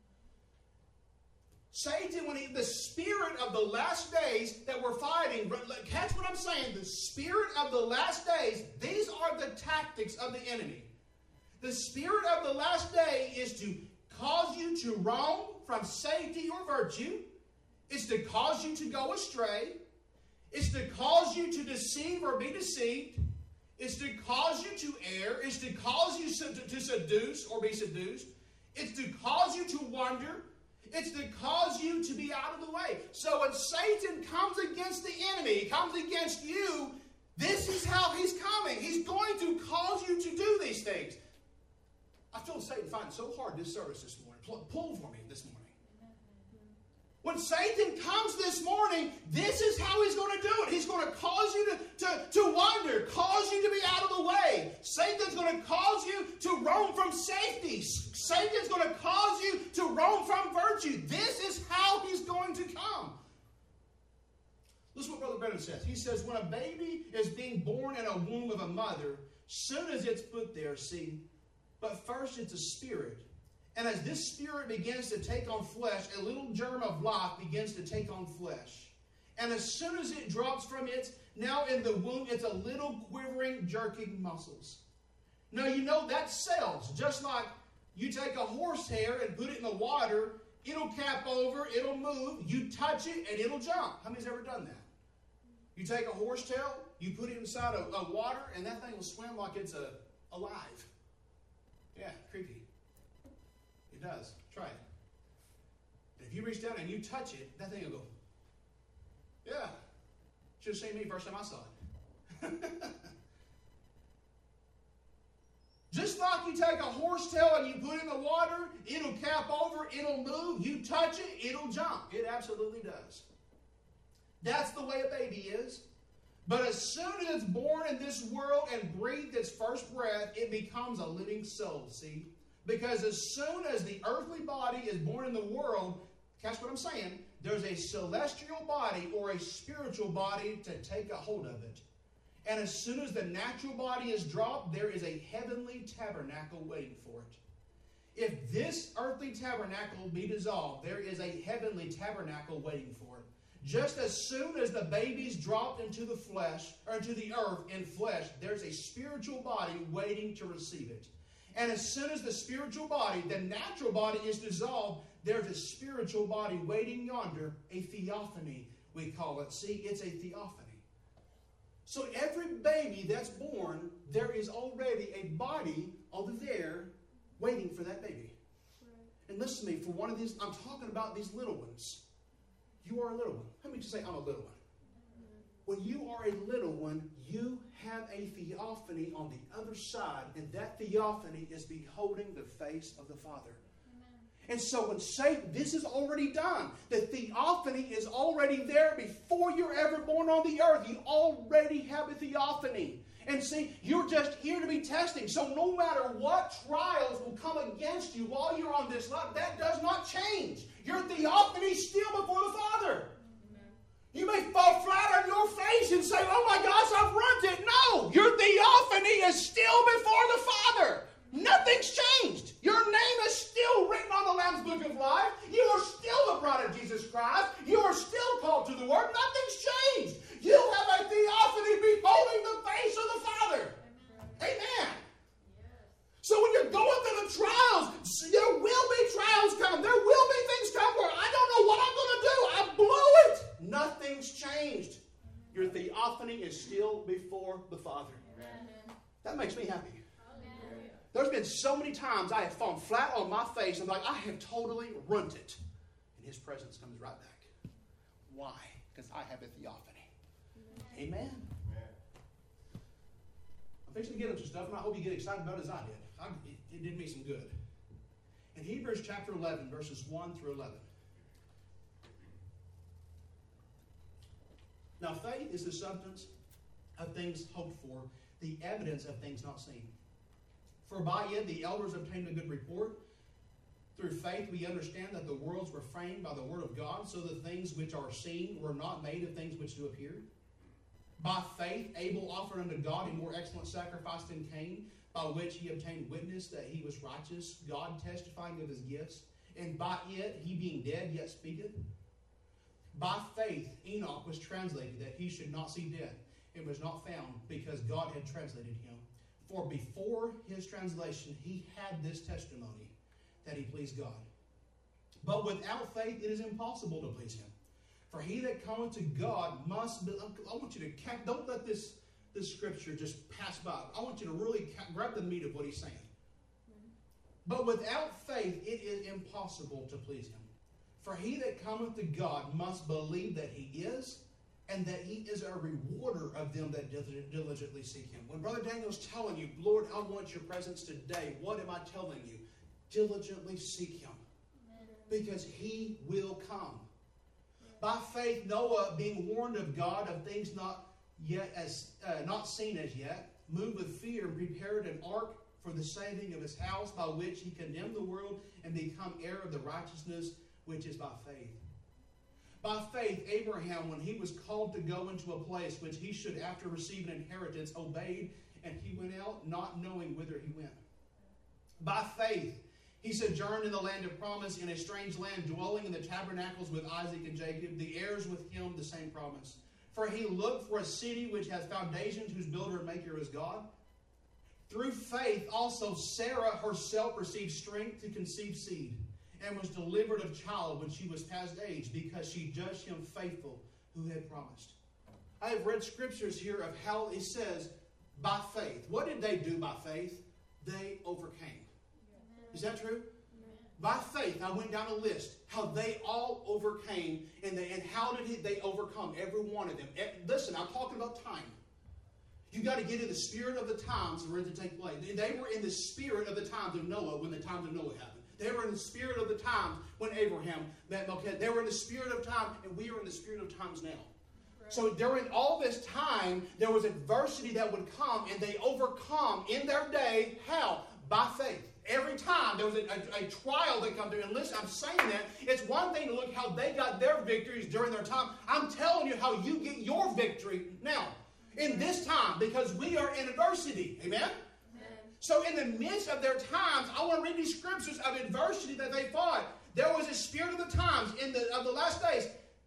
Satan, the spirit of the last days that we're fighting, catch what I'm saying, the spirit of the last days, these are the tactics of the enemy. The spirit of the last day is to cause you to roam from safety or virtue. It's to cause you to go astray. It's to cause you to deceive or be deceived. It's to cause you to err. It's to cause you to seduce or be seduced. It's to cause you to wonder. It's to cause you to be out of the way. So when Satan comes against the enemy, he comes against you, this is how he's coming. He's going to cause you to do these things. I feel Satan fighting so hard this service this morning. Pull for me this morning. When Satan comes this morning, this is how he's going to do it. He's going to cause you to wander, cause you to be out of the way. Satan's going to cause you to roam from safety. Satan's going to cause you to roam from virtue. This is how he's going to come. Listen to what Brother Brennan says. He says, when a baby is being born in a womb of a mother, soon as it's put there, see, but first it's a spirit. And as this spirit begins to take on flesh, a little germ of life begins to take on flesh. And as soon as it drops from its, now in the womb, it's a little quivering, jerking muscles. Now you know that's cells. Just like you take a horsehair and put it in the water, it'll cap over, it'll move, you touch it, and it'll jump. How many's ever done that? You take a horsetail, you put it inside of water, and that thing will swim like it's alive. Yeah, creepy. It does. Try it. If you reach down and you touch it, that thing will go. Yeah. Should have seen me first time I saw it. Just like you take a horsetail and you put it in the water, it'll cap over, it'll move. You touch it, it'll jump. It absolutely does. That's the way a baby is. But as soon as it's born in this world and breathed its first breath, it becomes a living soul, see? Because as soon as the earthly body is born in the world, catch what I'm saying, there's a celestial body or a spiritual body to take a hold of it. And as soon as the natural body is dropped, there is a heavenly tabernacle waiting for it. If this earthly tabernacle be dissolved, there is a heavenly tabernacle waiting for it. Just as soon as the baby's dropped into the flesh, or into the earth in flesh, there's a spiritual body waiting to receive it. And as soon as the spiritual body, the natural body is dissolved, there's a spiritual body waiting yonder, a theophany, we call it. See, it's a theophany. So every baby that's born, there is already a body over there waiting for that baby. Right. And listen to me, for one of these, I'm talking about these little ones. You are a little one. How many just say, I'm a little one? When you are a little one, you have a theophany on the other side, and that theophany is beholding the face of the Father. Amen. And so when Satan, this is already done. The theophany is already there before you're ever born on the earth. You already have a theophany. And see, you're just here to be testing. So no matter what trials will come against you while you're on this life, that does not change. Your theophany is still before the Father. You may fall flat on your face and say, oh my gosh, I've ruined it. No, your theophany is still before the Father. Nothing's changed. Your name is still written on the Lamb's Book of Life. You are still the bride of Jesus Christ. You are still called to the Word. Nothing's changed. You have a theophany beholding the face of the Father. Amen. So when you're going through the trials, there will be trials come. There will be things come where I don't know what I'm going to do. I blew it. Nothing's changed. Your theophany is still before the Father. Amen. That makes me happy. Amen. There's been so many times I have fallen flat on my face and like, I have totally ruined it. And His presence comes right back. Why? Because I have a theophany. Amen. Amen. I'm fixing to get into stuff, and I hope you get excited about it as I did. It did me some good. In Hebrews chapter 11, verses 1 through 11. Now, faith is the substance of things hoped for, the evidence of things not seen. For by it the elders obtained a good report. Through faith we understand that the worlds were framed by the word of God, so the things which are seen were not made of things which do appear. By faith Abel offered unto God a more excellent sacrifice than Cain, by which he obtained witness that he was righteous, God testifying of his gifts, and by it he being dead yet speaketh. By faith Enoch was translated, that he should not see death, and was not found, because God had translated him. For before his translation he had this testimony, that he pleased God. But without faith it is impossible to please him. For he that cometh to God must be... I want you to... Don't let this scripture just pass by. I want you to really grab the meat of what he's saying. But without faith it is impossible to please him. For he that cometh to God must believe that he is, and that he is a rewarder of them that diligently seek him. When Brother Daniel's telling you, Lord, I want your presence today, what am I telling you? Diligently seek him, because he will come. By faith Noah, being warned of God of things not seen as yet, moved with fear, and prepared an ark for the saving of his house, by which he condemned the world and become heir of the righteousness which is by faith. By faith Abraham, when he was called to go into a place which he should after receive an inheritance, obeyed, and he went out not knowing whither he went. By faith he sojourned in the land of promise, in a strange land, dwelling in the tabernacles with Isaac and Jacob, the heirs with him the same promise. For he looked for a city which has foundations, whose builder and maker is God. Through faith also Sarah herself received strength to conceive seed, and was delivered of child when she was past age, because she judged him faithful who had promised. I have read scriptures here of how it says, by faith. What did they do by faith? They overcame. Is that true? By faith, I went down a list how they all overcame, and how did they overcome, every one of them. Listen, I'm talking about time. You got to get in the spirit of the times for it to take place. They were in the spirit of the times of Noah when the times of Noah happened. They were in the spirit of the times when Abraham met Melchizedek. They were in the spirit of time, and we are in the spirit of times now. Right. So during all this time, there was adversity that would come, and they overcome in their day. How? By faith. Every time there was a trial that comes through. And listen, I'm saying that it's one thing to look how they got their victories during their time. I'm telling you how you get your victory now, in this time, because we are in adversity. Amen? So in the midst of their times, I want to read these scriptures of adversity that they fought. There was a spirit of the times of the last days.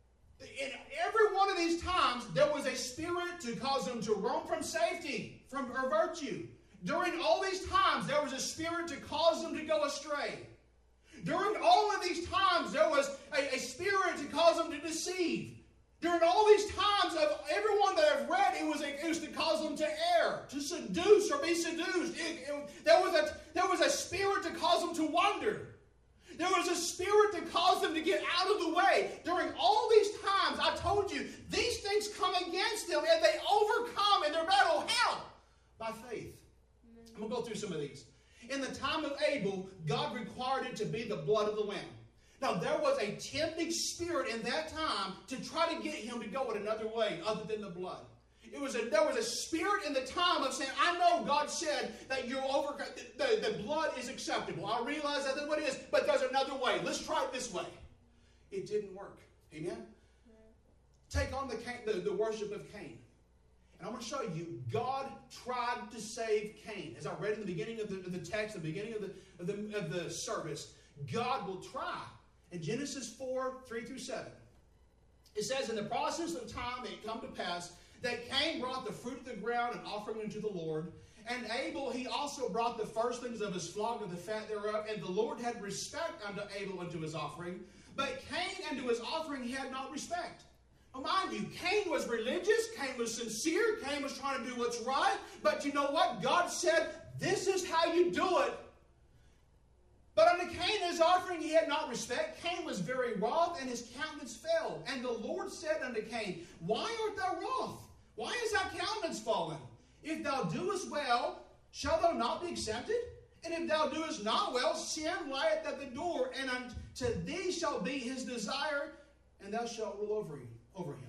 In every one of these times, there was a spirit to cause them to roam from safety, from virtue. During all these times, there was a spirit to cause them to go astray. During all of these times, there was a spirit to cause them to deceive. During all these times of everyone that I've read, it was to cause them to err, to seduce or be seduced. There was a spirit to cause them to wander. There was a spirit to cause them to get out of the way. During all these times, I told you, these things come against them, and they overcome in their battle. How? By faith. I'm going to go through some of these. In the time of Abel, God required it to be the blood of the lamb. Now, there was a tempting spirit in that time to try to get him to go in another way other than the blood. There was a spirit in the time of saying, I know God said that the blood is acceptable. I realize that's what it is, but there's another way. Let's try it this way. It didn't work. Amen? Take on the worship of Cain. And I'm going to show you, God tried to save Cain. As I read in the beginning of the text, the beginning of the service, God will try. In Genesis 4, 3 through 7, it says, in the process of time it come to pass that Cain brought the fruit of the ground and offering unto the Lord. And Abel, he also brought the firstlings of his flock and the fat thereof. And the Lord had respect unto Abel unto his offering. But Cain unto his offering he had not respect. Now, mind you, Cain was religious, Cain was sincere, Cain was trying to do what's right. But you know what? God said, this is how you do it. But unto Cain his offering he had not respect. Cain was very wroth, and his countenance fell. And the Lord said unto Cain, why art thou wroth? Why is thy countenance fallen? If thou doest well, shalt thou not be accepted? And if thou doest not well, sin lieth at the door, and unto thee shall be his desire, and thou shalt rule over him.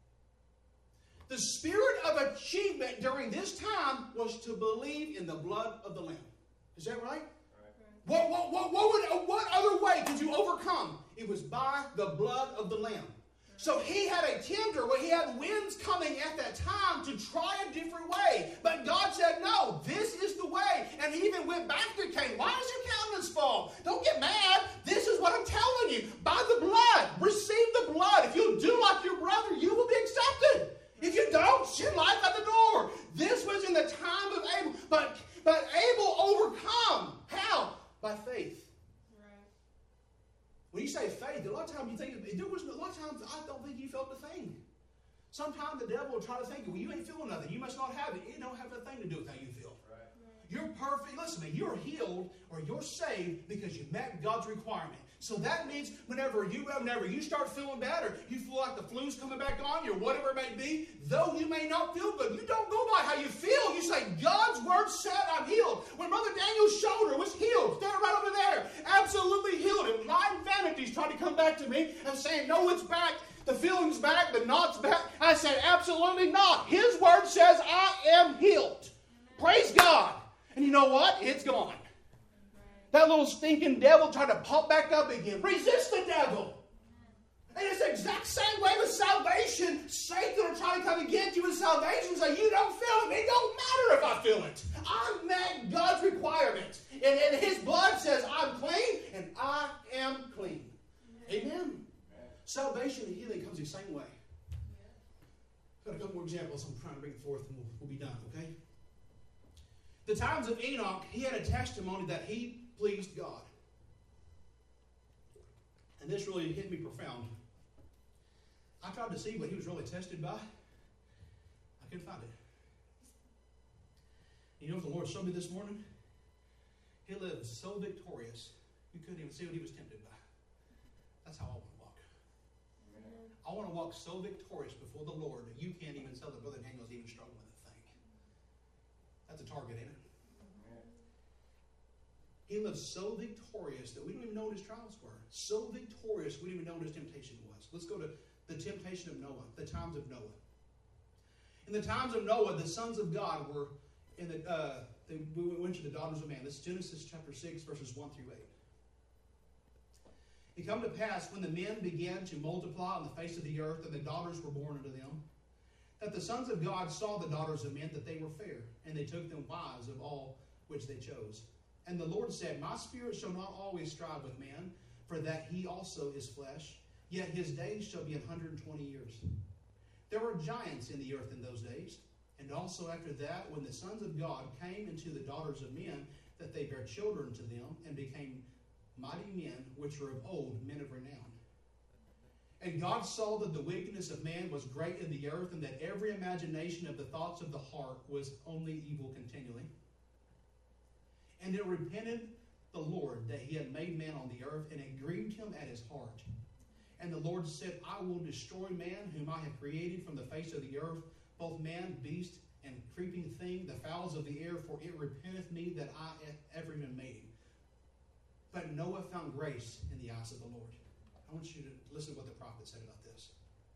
The spirit of achievement during this time was to believe in the blood of the Lamb. Is that right? What other way could you overcome? It was by the blood of the Lamb. So he had a tempter where he had winds coming at that time to try a different way. But God said, no, this is the way. And he even went back to Cain. Why does your countenance fall? Don't get mad. This is what I'm telling you. By the blood. Receive the blood. If you do like your brother, you will be accepted. If you don't, shit life at the door. This was in the time of Abel. But Abel overcome. How? By faith. When you say faith, a lot of times you think, a lot of times I don't think you felt a thing. Sometimes the devil will try to think, well, you ain't feeling nothing. You must not have it. It don't have a thing to do with how you feel. Right. You're perfect. Listen to me. You're healed or you're saved because you met God's requirement. So that means whenever you start feeling bad or you feel like the flu's coming back on you or whatever it may be, though you may not feel good, you don't go by how you feel. You say, God's word said I'm healed. When Brother Daniel's shoulder was healed, stand right over there, absolutely healed. And lying vanities tried to come back to me and saying, no, it's back. The feeling's back. The knot's back. I said, absolutely not. His word says I am healed. Praise God. And you know what? It's gone. That little stinking devil tried to pop back up again. Resist the devil. And it's the exact same way with salvation. Satan will try to come against you with salvation and say, you don't feel it. It don't matter if I feel it. I met God's requirement. And his blood says I'm clean and I am clean. Amen. Salvation and healing comes the same way. I've got a couple more examples I'm trying to bring forth and we'll be done, okay? The times of Enoch, he had a testimony that he pleased God. And this really hit me profound. I tried to see what he was really tested by. I couldn't find it. You know what the Lord showed me this morning? He lived so victorious, you couldn't even see what he was tempted by. That's how I want to walk. Amen. I want to walk so victorious before the Lord that you can't even tell that Brother Daniel's even struggling with a thing. That's a target, ain't it? He lived so victorious that we don't even know what his trials were. So victorious, we don't even know what his temptation was. Let's go to the temptation of Noah, the times of Noah. In the times of Noah, the sons of God were in the. We went to the daughters of man. This is Genesis chapter 6, verses 1 through 8. It come to pass when the men began to multiply on the face of the earth, and the daughters were born unto them, that the sons of God saw the daughters of men that they were fair, and they took them wives of all which they chose. And the Lord said, my spirit shall not always strive with man, for that he also is flesh, yet his days shall be 120 years. There were giants in the earth in those days, and also after that, when the sons of God came into the daughters of men, that they bare children to them, and became mighty men, which were of old, men of renown. And God saw that the wickedness of man was great in the earth, and that every imagination of the thoughts of the heart was only evil continually. And it repented the Lord that he had made man on the earth, and it grieved him at his heart. And the Lord said, I will destroy man whom I have created from the face of the earth, both man, beast, and creeping thing, the fowls of the air, for it repenteth me that I ever even made him. But Noah found grace in the eyes of the Lord. I want you to listen to what the prophet said about this.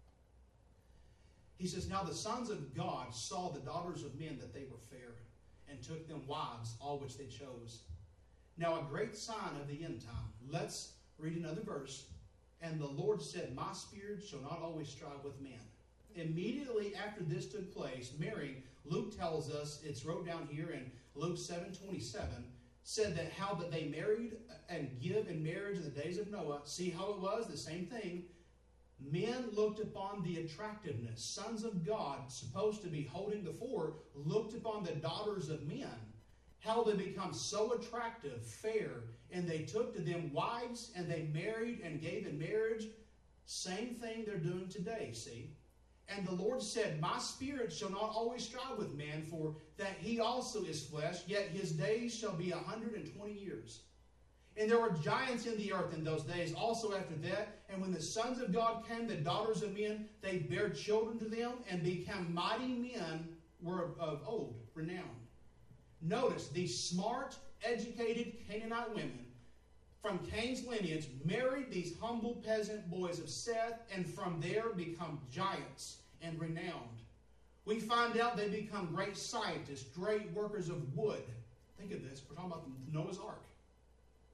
He says, now the sons of God saw the daughters of men that they were fair, and took them wives, all which they chose. Now a great sign of the end time. Let's read another verse. And the Lord said, my spirit shall not always strive with man. Immediately after this took place, Mary, Luke tells us, it's wrote down here in Luke 7:27, said that how that they married and give in marriage in the days of Noah. See how it was? The same thing. Men looked upon the attractiveness. Sons of God, supposed to be holding the fort, looked upon the daughters of men. How they become so attractive, fair, and they took to them wives, and they married and gave in marriage. Same thing they're doing today, see? And the Lord said, my spirit shall not always strive with man, for that he also is flesh, yet his days shall be 120 years. And there were giants in the earth in those days, also after that. And when the sons of God came, the daughters of men, they bare children to them, and became mighty men, were of old, renowned. Notice, these smart, educated Canaanite women from Cain's lineage married these humble peasant boys of Seth, and from there become giants and renowned. We find out they become great scientists, great workers of wood. Think of this, we're talking about Noah's Ark.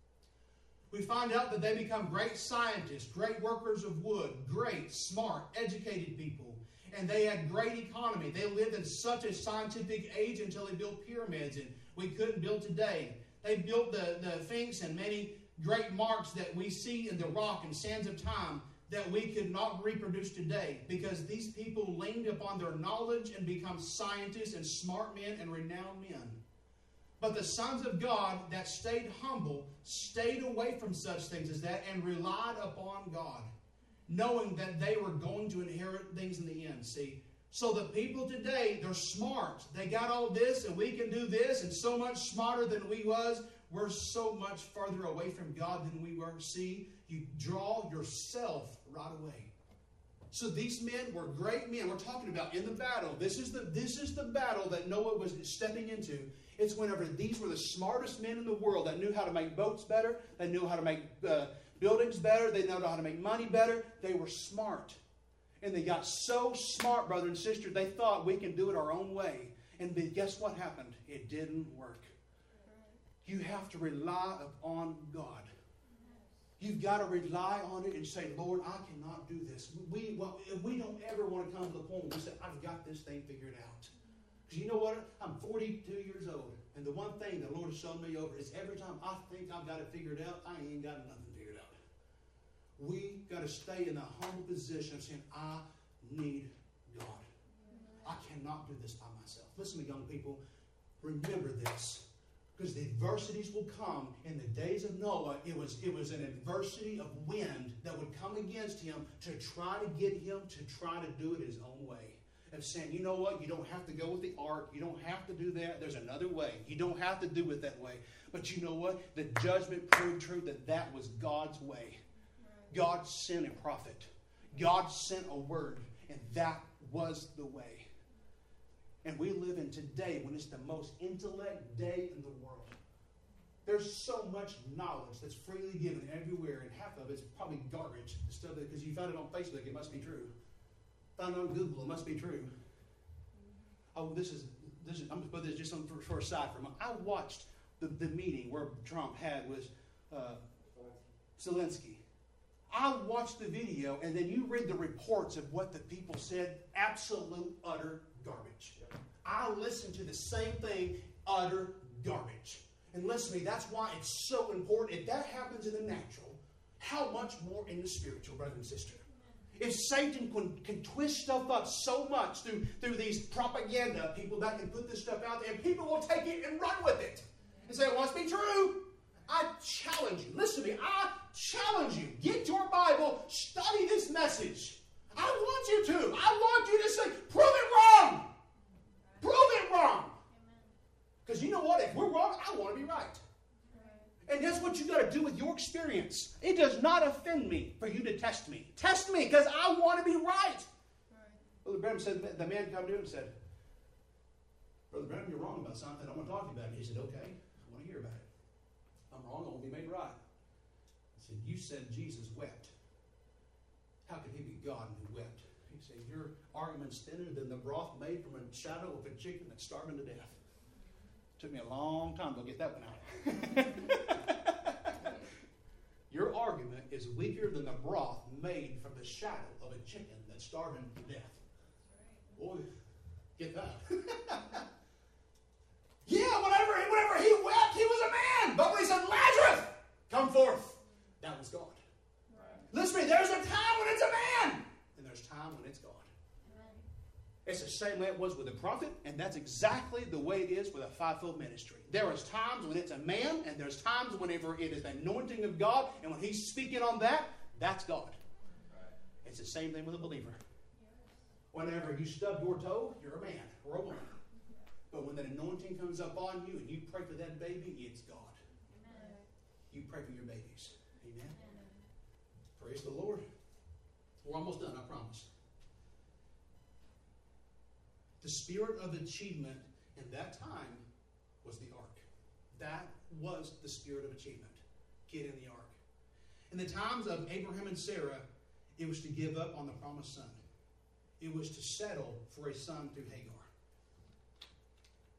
We find out that they become great scientists, great workers of wood, great, smart, educated people. And they had great economy. They lived in such a scientific age until they built pyramids, and we couldn't build today. They built the Sphinx and many great marks that we see in the rock and sands of time that we could not reproduce today, because these people leaned upon their knowledge and become scientists and smart men and renowned men. But the sons of God that stayed humble stayed away from such things as that and relied upon God, knowing that they were going to inherit things in the end. See? So the people today, they're smart. They got all this, and we can do this, and so much smarter than we was. We're so much farther away from God than we were. See, you draw yourself right away. So these men were great men. We're talking about in the battle. This is the battle that Noah was stepping into. It's whenever these were the smartest men in the world that knew how to make boats better. They knew how to make buildings better. They knew how to make money better. They were smart. And they got so smart, brother and sister, they thought we can do it our own way. And guess what happened? It didn't work. You have to rely upon God. You've got to rely on it and say, Lord, I cannot do this. We don't ever want to come to the point where we say, I've got this thing figured out. Because you know what? I'm 42 years old. And the one thing the Lord has shown me over is every time I think I've got it figured out, I ain't got nothing figured out. We got to stay in the humble position of saying, I need God. I cannot do this by myself. Listen to me, young people. Remember this. Because the adversities will come. In the days of Noah, it was an adversity of wind that would come against him to try to get him to try to do it his own way. Of saying, you know what, you don't have to go with the ark. You don't have to do that. There's another way. You don't have to do it that way. But you know what? The judgment proved true that was God's way. God sent a prophet. God sent a word. And that was the way. And we live in today when it's the most intellect day in the world. There's so much knowledge that's freely given everywhere, and half of it's probably garbage. Stuff because you found it on Facebook, it must be true. Found it on Google, it must be true. Oh, this is I'm going to put this just on for a side for a moment. I watched the meeting where Trump had with Zelensky. I watched the video, and then you read the reports of what the people said. Absolute, utter garbage. I listened to the same thing, utter garbage. And listen to me, that's why it's so important. If that happens in the natural, how much more in the spiritual, brother and sister? If Satan can twist stuff up so much through these propaganda people that can put this stuff out there, and people will take it and run with it and say, it must be true. I challenge you. Listen to me. I challenge you. Get your Bible. Study this message. I want you to. I want you to say, prove it wrong. Prove it wrong. Because you know what? If we're wrong, I want to be right. And that's what you got to do with your experience. It does not offend me for you to test me. Test me because I want to be right. Brother Branham said, the man come to him and said, Brother Branham, you're wrong about something. I want to talk to you about it. He said, okay, I want to hear about it. I'm wrong. I want to be made right. I said, you said Jesus wept. How could he be God and he wept? He said, your argument's thinner than the broth made from a shadow of a chicken that's starving to death. Took me a long time to get that one out. Your argument is weaker than the broth made from the shadow of a chicken that's starving to death. Boy, get that. Yeah, whenever he wept, he was a man. But when he said, Lazarus, come forth, that was God. Right. Listen to me, there's a time when it's a man, and there's time when it's God. It's the same way it was with the prophet, and that's exactly the way it is with a fivefold ministry. There is times when it's a man, and there's times whenever it is the anointing of God, and when he's speaking on that, that's God. Right. It's the same thing with a believer. Whenever you stub your toe, you're a man or a woman. But when that anointing comes up on you and you pray for that baby, it's God. Amen. You pray for your babies. Amen. Amen. Praise the Lord. We're almost done, I promise. The spirit of achievement in that time was the ark. That was the spirit of achievement. Get in the ark. In the times of Abraham and Sarah, it was to give up on the promised son. It was to settle for a son through Hagar.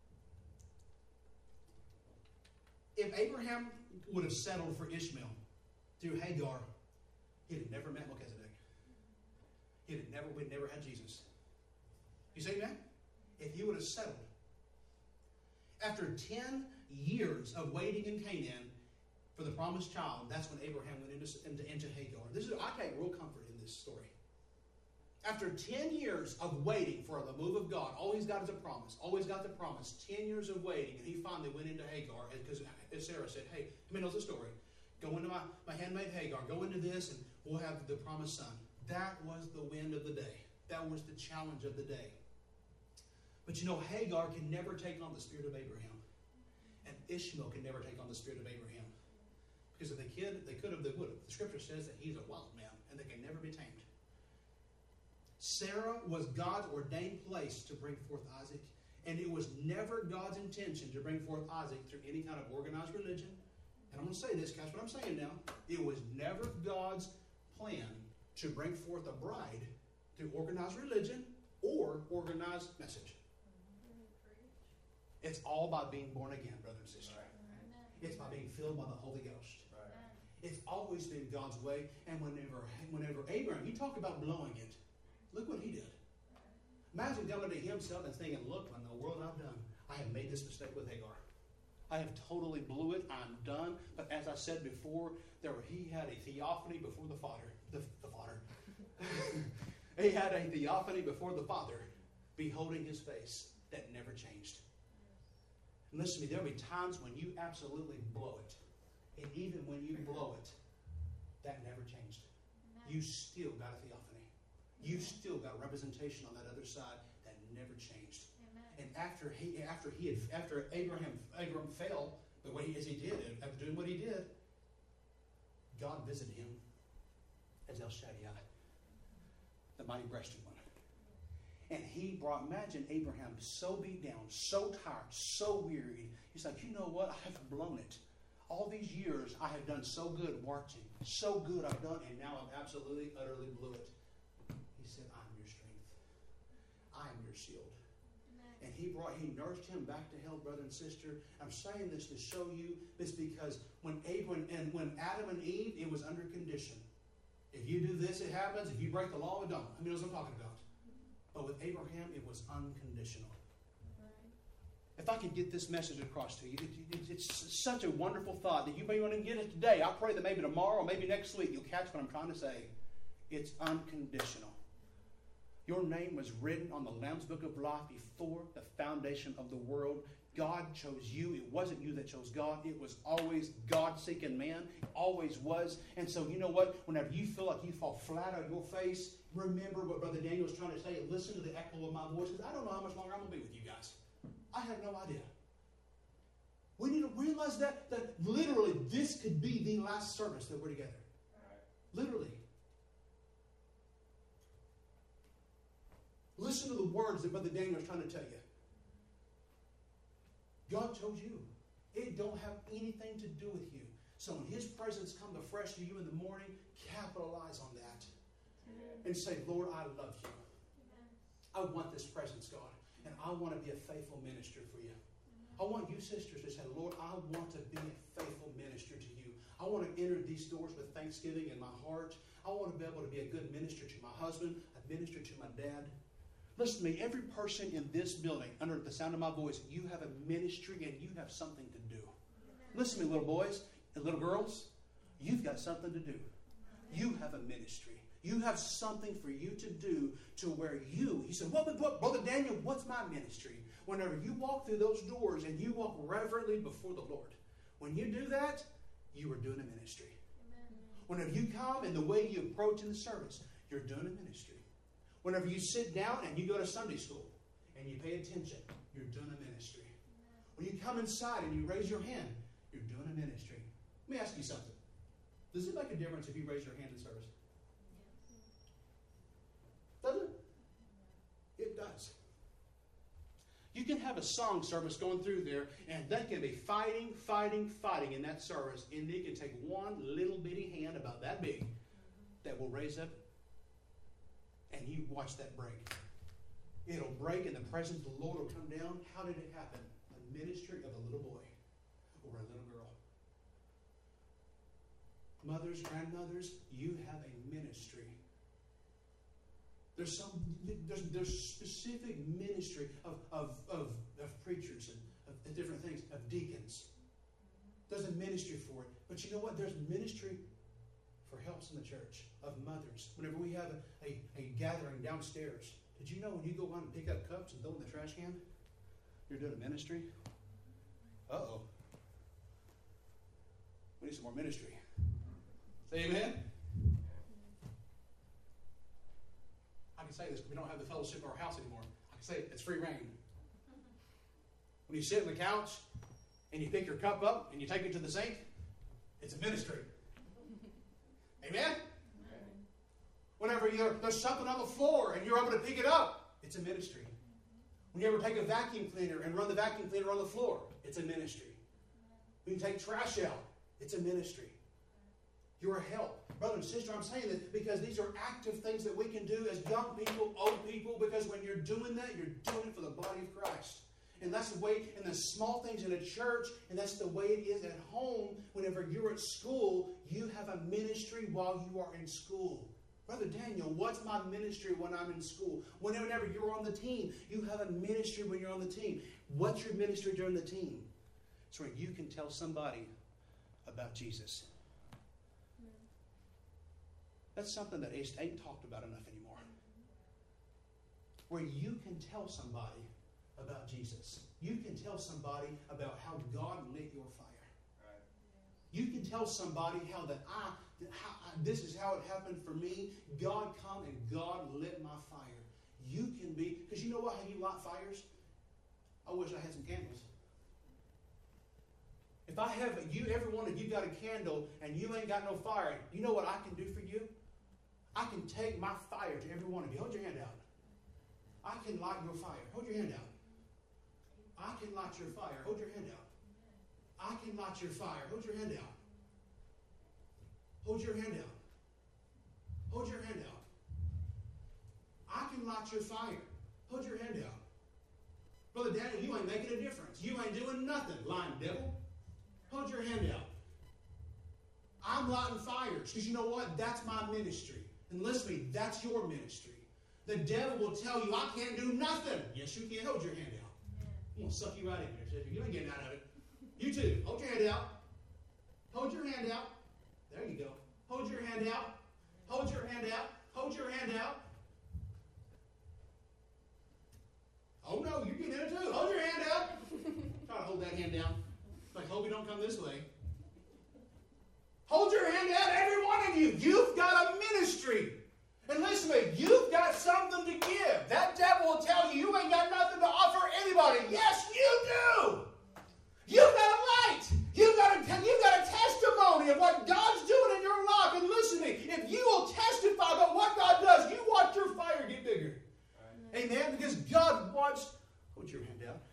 If Abraham would have settled for Ishmael, through Hagar, he'd have never met Melchizedek. We'd never had Jesus. You see that? If he would have settled. After 10 years of waiting in Canaan for the promised child, that's when Abraham went into Hagar. I take real comfort in this story. After 10 years of waiting for the move of God, all he's got is a promise. Always got the promise. 10 years of waiting, and he finally went into Hagar. Because Sarah said, hey, how knows the story? Go into my handmaid Hagar. Go into this, and we'll have the promised son. That was the wind of the day. That was the challenge of the day. But you know, Hagar can never take on the spirit of Abraham. And Ishmael can never take on the spirit of Abraham. Because if they could, they would have. The scripture says that he's a wild man, and they can never be tamed. Sarah was God's ordained place to bring forth Isaac, and it was never God's intention to bring forth Isaac through any kind of organized religion. And I'm going to say this, catch what I'm saying now. It was never God's plan to bring forth a bride through organized religion or organized message. It's all about being born again, brother and sister. It's by being filled by the Holy Ghost. It's always been God's way. And whenever Abraham, he talked about blowing it. Look what he did. Imagine coming to himself and thinking, look, in the world I've done, I have made this mistake with Hagar. I have totally blew it. I'm done. But as I said before, he had a theophany before the Father. He had a theophany before the Father, beholding his face that never changed. And listen to me, there'll be times when you absolutely blow it. And even when you blow it, that never changed. You still got a theophany. You still got a representation on that other side that never changed. Amen. And after Abraham fell the way as he did, after doing what he did, God visited him as El Shaddai, the mighty breasted one. And he imagine Abraham so beat down, so tired, so weary. He's like, you know what? I have blown it. All these years I have done so good watching. So good I've done, and now I've absolutely, utterly blew it. He said, I'm your strength. I am your shield. And he nursed him back to health, brother and sister. I'm saying this to show you this because when Adam and Eve, it was under condition. If you do this, it happens. If you break the law, it don't. I mean, that's what I'm talking about. But with Abraham, it was unconditional. If I could get this message across to you, it's such a wonderful thought that you may want to get it today. I pray that maybe tomorrow or maybe next week you'll catch what I'm trying to say. It's unconditional. Your name was written on the Lamb's Book of Life before the foundation of the world. God chose you. It wasn't you that chose God. It was always God-seeking man. It always was. And so you know what? Whenever you feel like you fall flat on your face, remember what Brother Daniel was trying to say. Listen to the echo of my voice, because I don't know how much longer I'm going to be with you guys. I have no idea. We need to realize that literally this could be the last service that we're together. Literally. Listen to the words that Brother Daniel was trying to tell you. God chose you. It don't have anything to do with you. So when His presence comes afresh to you in the morning, capitalize on that. And say, Lord, I love you. I want this presence, God. And I want to be a faithful minister for you. I want you sisters to say, Lord, I want to be a faithful minister to you. I want to enter these doors with thanksgiving in my heart. I want to be able to be a good minister to my husband, a minister to my dad. Listen to me, every person in this building, under the sound of my voice, you have a ministry and you have something to do. Listen to me, little boys and little girls, you've got something to do. You have a ministry. You have something for you to do to where you said, what, Brother Daniel, what's my ministry? Whenever you walk through those doors and you walk reverently before the Lord, when you do that, you are doing a ministry. Amen. Whenever you come and the way you approach in the service, you're doing a ministry. Whenever you sit down and you go to Sunday school and you pay attention, you're doing a ministry. Amen. When you come inside and you raise your hand, you're doing a ministry. Let me ask you something. Does it make a difference if you raise your hand in service? Doesn't it? It does. You can have a song service going through there, and they can be fighting in that service, and it can take one little bitty hand about that big that will raise up, and you watch that break. It'll break, and the presence of the Lord will come down. How did it happen? A ministry of a little boy or a little girl. mothers, grandmothers, you have a ministry. There's specific ministry of preachers and of different things, of deacons. There's a ministry for it. But you know what? There's ministry for helps in the church, of mothers. Whenever we have a gathering downstairs, did you know when you go on and pick up cups and throw in the trash can, you're doing a ministry? Uh-oh. We need some more ministry. Say amen? I can say this because we don't have the fellowship of our house anymore. I can say it. It's free reign. When you sit on the couch and you pick your cup up and you take it to the sink, it's a ministry. Amen? Whenever there's something on the floor and you're able to pick it up, it's a ministry. When you ever take a vacuum cleaner and run the vacuum cleaner on the floor, it's a ministry. When you take trash out, it's a ministry. You're a help. Brother and sister, I'm saying that because these are active things that we can do as young people, old people, because when you're doing that, you're doing it for the body of Christ. And that's the way in the small things in a church, and that's the way it is at home. Whenever you're at school, you have a ministry while you are in school. Brother Daniel, what's my ministry when I'm in school? Whenever you're on the team, you have a ministry when you're on the team. What's your ministry during the team? It's where you can tell somebody about Jesus. That's something that ain't talked about enough anymore. Where you can tell somebody about Jesus. You can tell somebody about how God lit your fire. Right. You can tell somebody how this is how it happened for me. God come and God lit my fire. You can be, because you know what, how you light fires? I wish I had some candles. If I have every one of you got a candle and you ain't got no fire, you know what I can do for you? I can take my fire to every one of you. Hold your hand out. I can light your fire. Hold your hand out. I can light your fire. Hold your hand out. I can light your fire. Hold your hand out. Hold your hand out. Hold your hand out. I can light your fire. Hold your hand out. Brother Daniel, you ain't making a difference. You ain't doing nothing, lying devil. Hold your hand out. I'm lighting fires because you know what? That's my ministry. And listen to me, that's your ministry. The devil will tell you, I can't do nothing. Yes, you can. Hold your hand out. I'm going to suck you right in there, sister. You ain't getting out of it. You too. Hold your hand out. Hold your hand out. There you go. Hold your hand out. Hold your hand out. Hold your hand out. Oh no, you're getting in it too. Hold your hand out. Try to hold that hand down. Like, hope you don't come this way. Hold your hand out, every one of you. You've got a ministry. And listen to me, you've got something to give. That devil will tell you you ain't got nothing to offer anybody. Yes, you do. You've got a light. You've got a testimony of what God's doing in your life. And listen to me, if you will testify about what God does, you watch your fire get bigger. Right. Amen? Because God wants... Hold your hand out.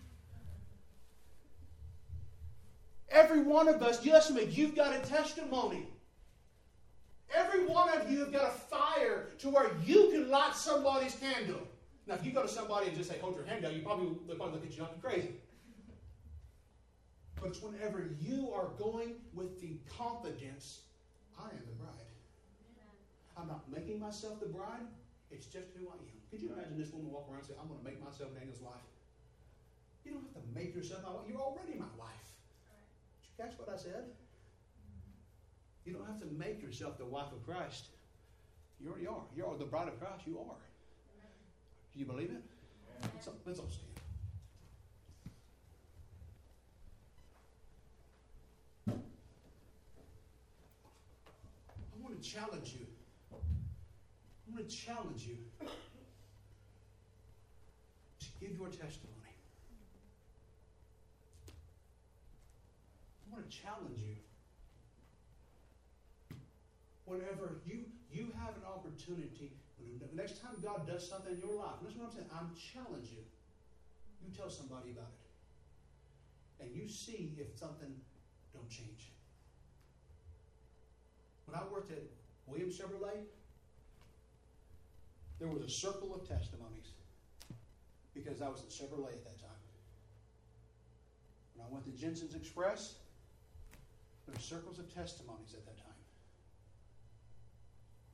Every one of us, listen to me, you've got a testimony. Every one of you have got a fire to where you can light somebody's candle. Now, if you go to somebody and just say, hold your hand out, they'll probably look at you like you're crazy. But it's whenever you are going with the confidence, I am the bride. I'm not making myself the bride. It's just who I am. Could you imagine this woman walk around and say, I'm going to make myself Daniel's wife? You don't have to make yourself my wife. You're already my wife. Did you catch what I said? You don't have to make yourself the wife of Christ. You already are. You're the bride of Christ. You are. Do you believe it? Let's all stand. I want to challenge you. I want to challenge you to give your testimony. I want to challenge you. Whenever you have an opportunity, the next time God does something in your life, listen to what I'm saying, I'm challenging you. You tell somebody about it. And you see if something don't change. When I worked at Williams Chevrolet, there was a circle of testimonies because I was at Chevrolet at that time. When I went to Jensen's Express, there were circles of testimonies at that time.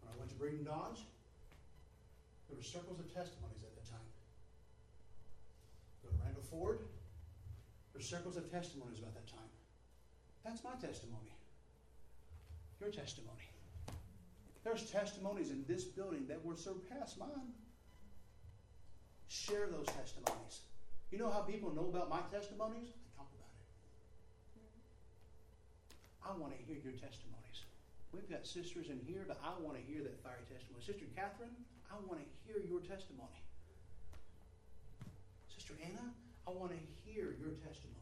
When I went to Breeden Dodge, there were circles of testimonies at that time. Go to Randall Ford, there's circles of testimonies about that time. That's my testimony. Your testimony. There's testimonies in this building that will surpass mine. Share those testimonies. You know how people know about my testimonies? They talk about it. I want to hear your testimonies. We've got sisters in here, but I want to hear that fiery testimony. Sister Catherine, I want to hear your testimony. Sister Anna, I want to hear your testimony.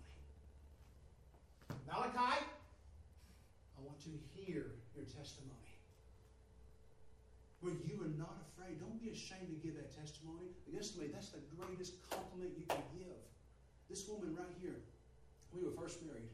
Malachi, I want to hear your testimony. Where you are not afraid. Don't be ashamed to give that testimony. Because to me, that's the greatest compliment you can give. This woman right here, we were first married.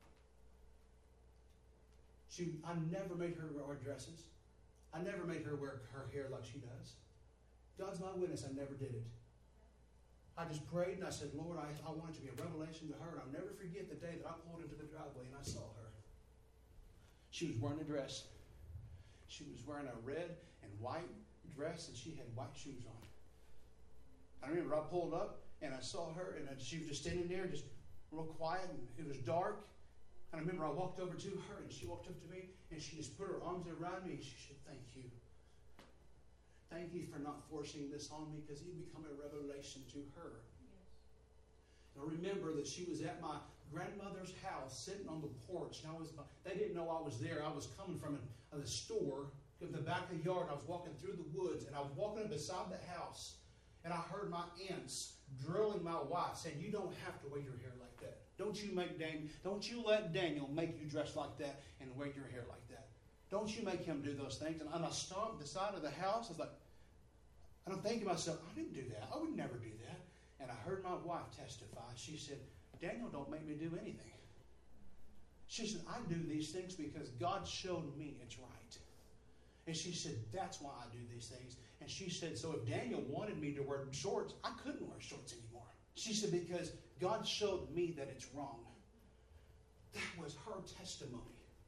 I never made her wear dresses. I never made her wear her hair like she does. God's my witness, I never did it. I just prayed and I said, Lord, I want it to be a revelation to her. And I'll never forget the day that I pulled into the driveway and I saw her. She was wearing a dress. She was wearing a red and white dress and she had white shoes on. I remember I pulled up and I saw her and she was just standing there just real quiet and it was dark. And I remember I walked over to her and she walked up to me and she just put her arms around me and she said, thank you. Thank you for not forcing this on me because it become a revelation to her. Yes. I remember that she was at my grandmother's house sitting on the porch. And they didn't know I was there. I was coming from the store in the back of the yard. I was walking through the woods and I was walking up beside the house. And I heard my aunts drilling my wife saying, you don't have to wear your hair like that. Don't you let Daniel make you dress like that and wear your hair like that. Don't you make him do those things. And I stomped the side of the house. I was like, and I'm thinking to myself, I didn't do that. I would never do that. And I heard my wife testify. She said, Daniel, don't make me do anything. She said, I do these things because God showed me it's right. And she said, that's why I do these things. And she said, so if Daniel wanted me to wear shorts, I couldn't wear shorts anymore. She said, because God showed me that it's wrong. That was her testimony.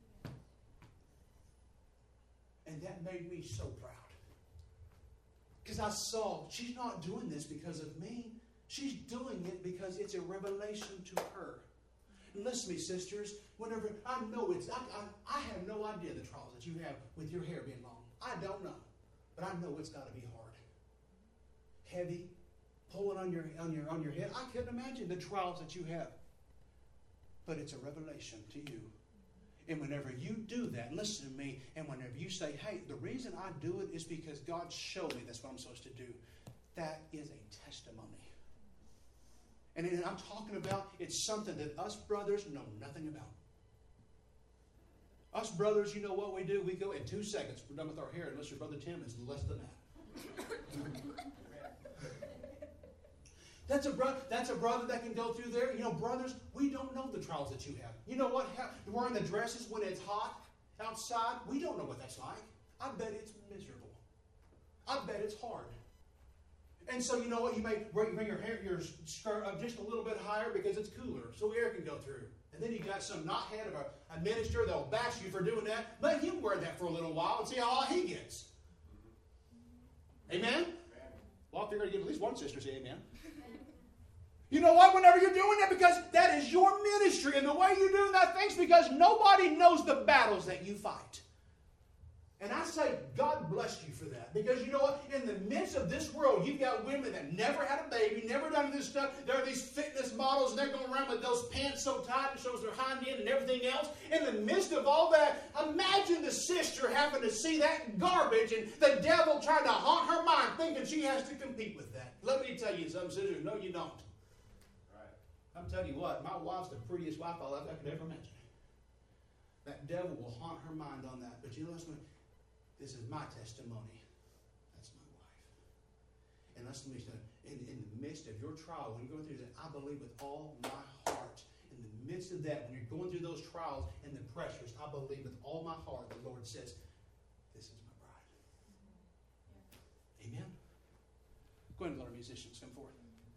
And that made me so proud. Because I saw she's not doing this because of me. She's doing it because it's a revelation to her. And listen to me, sisters. Whenever I know I have no idea the trials that you have with your hair being long. I don't know. But I know it's got to be hard. Heavy. Pulling on your head. I couldn't imagine the trials that you have. But it's a revelation to you. And whenever you do that, listen to me, and whenever you say, hey, the reason I do it is because God showed me that's what I'm supposed to do, that is a testimony. And I'm talking about, it's something that us brothers know nothing about. Us brothers, you know what we do? We go in 2 seconds, we're done with our hair, unless your brother Tim is less than that. That's a brother that can go through there. You know, brothers, we don't know the trials that you have. You know what? Wearing the dresses when it's hot outside, we don't know what that's like. I bet it's miserable. I bet it's hard. And so you know what? You may bring your skirt up just a little bit higher because it's cooler, so air can go through. And then you got some knothead of a minister that'll bash you for doing that. Let him wear that for a little while and see how hot he gets. Amen? Well, I figure I'd get at least one sister to say amen. You know what? Whenever you're doing that, because that is your ministry, and the way you're doing that thing's because nobody knows the battles that you fight. And I say, God bless you for that. Because you know what? In the midst of this world, you've got women that never had a baby, never done this stuff. There are these fitness models, and they're going around with those pants so tight it shows their hind end and everything else. In the midst of all that, imagine the sister having to see that garbage and the devil trying to haunt her mind, thinking she has to compete with that. Let me tell you something, sisters. No, you don't. I'm telling you what, my wife's the prettiest wife I could ever imagine. That devil will haunt her mind on that. But you know, listen, this is my testimony. That's my wife. And listen to me, in the midst of your trial, when you're going through that, I believe with all my heart, in the midst of that, when you're going through those trials and the pressures, I believe with all my heart, the Lord says, this is my bride. Amen? Go ahead and let our musicians come forward.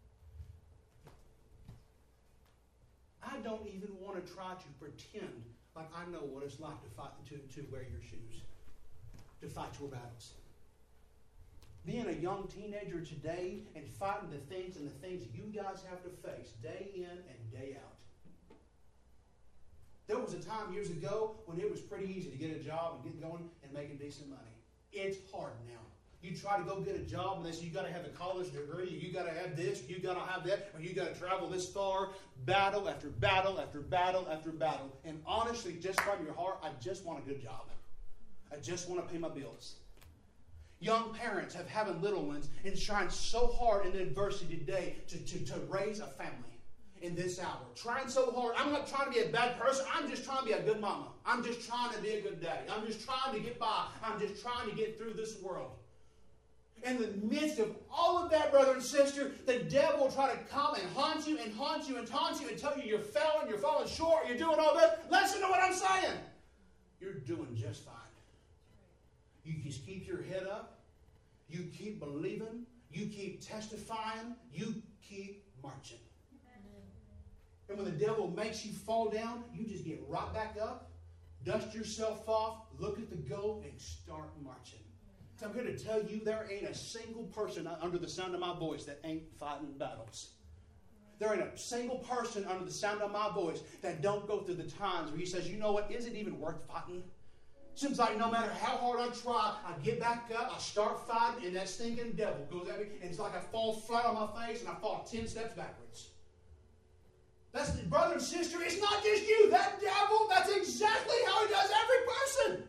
I don't even want to try to pretend like I know what it's like to fight to wear your shoes. to fight your battles. Being a young teenager today and fighting the things you guys have to face day in and day out. There was a time years ago when it was pretty easy to get a job and get going and making decent money. It's hard now. You try to go get a job and they say you got to have a college degree, you got to have this, you got to have that, or you got to travel this far. Battle after battle after battle after battle. And honestly, just from your heart, I just want a good job. I just want to pay my bills. Young parents have having little ones and trying so hard in adversity today to raise a family in this hour. Trying so hard. I'm not trying to be a bad person. I'm just trying to be a good mama. I'm just trying to be a good daddy. I'm just trying to get by. I'm just trying to get through this world. In the midst of all of that, brother and sister, the devil will try to come and haunt you and haunt you and taunt you and tell you you're failing, you're falling short, you're doing all this. Listen to what I'm saying. You're doing just fine. You just keep your head up. You keep believing. You keep testifying. You keep marching. And when the devil makes you fall down, you just get right back up, dust yourself off, look at the goal, and start marching. So I'm here to tell you there ain't a single person under the sound of my voice that ain't fighting battles. There ain't a single person under the sound of my voice that don't go through the times where he says, you know what, is it even worth fighting? Seems like no matter how hard I try, I get back up, I start fighting, and that stinking devil goes at me, and it's like I fall flat on my face, and I fall 10 steps backwards. That's the brother and sister, it's not just you. That devil, that's exactly how he does every person.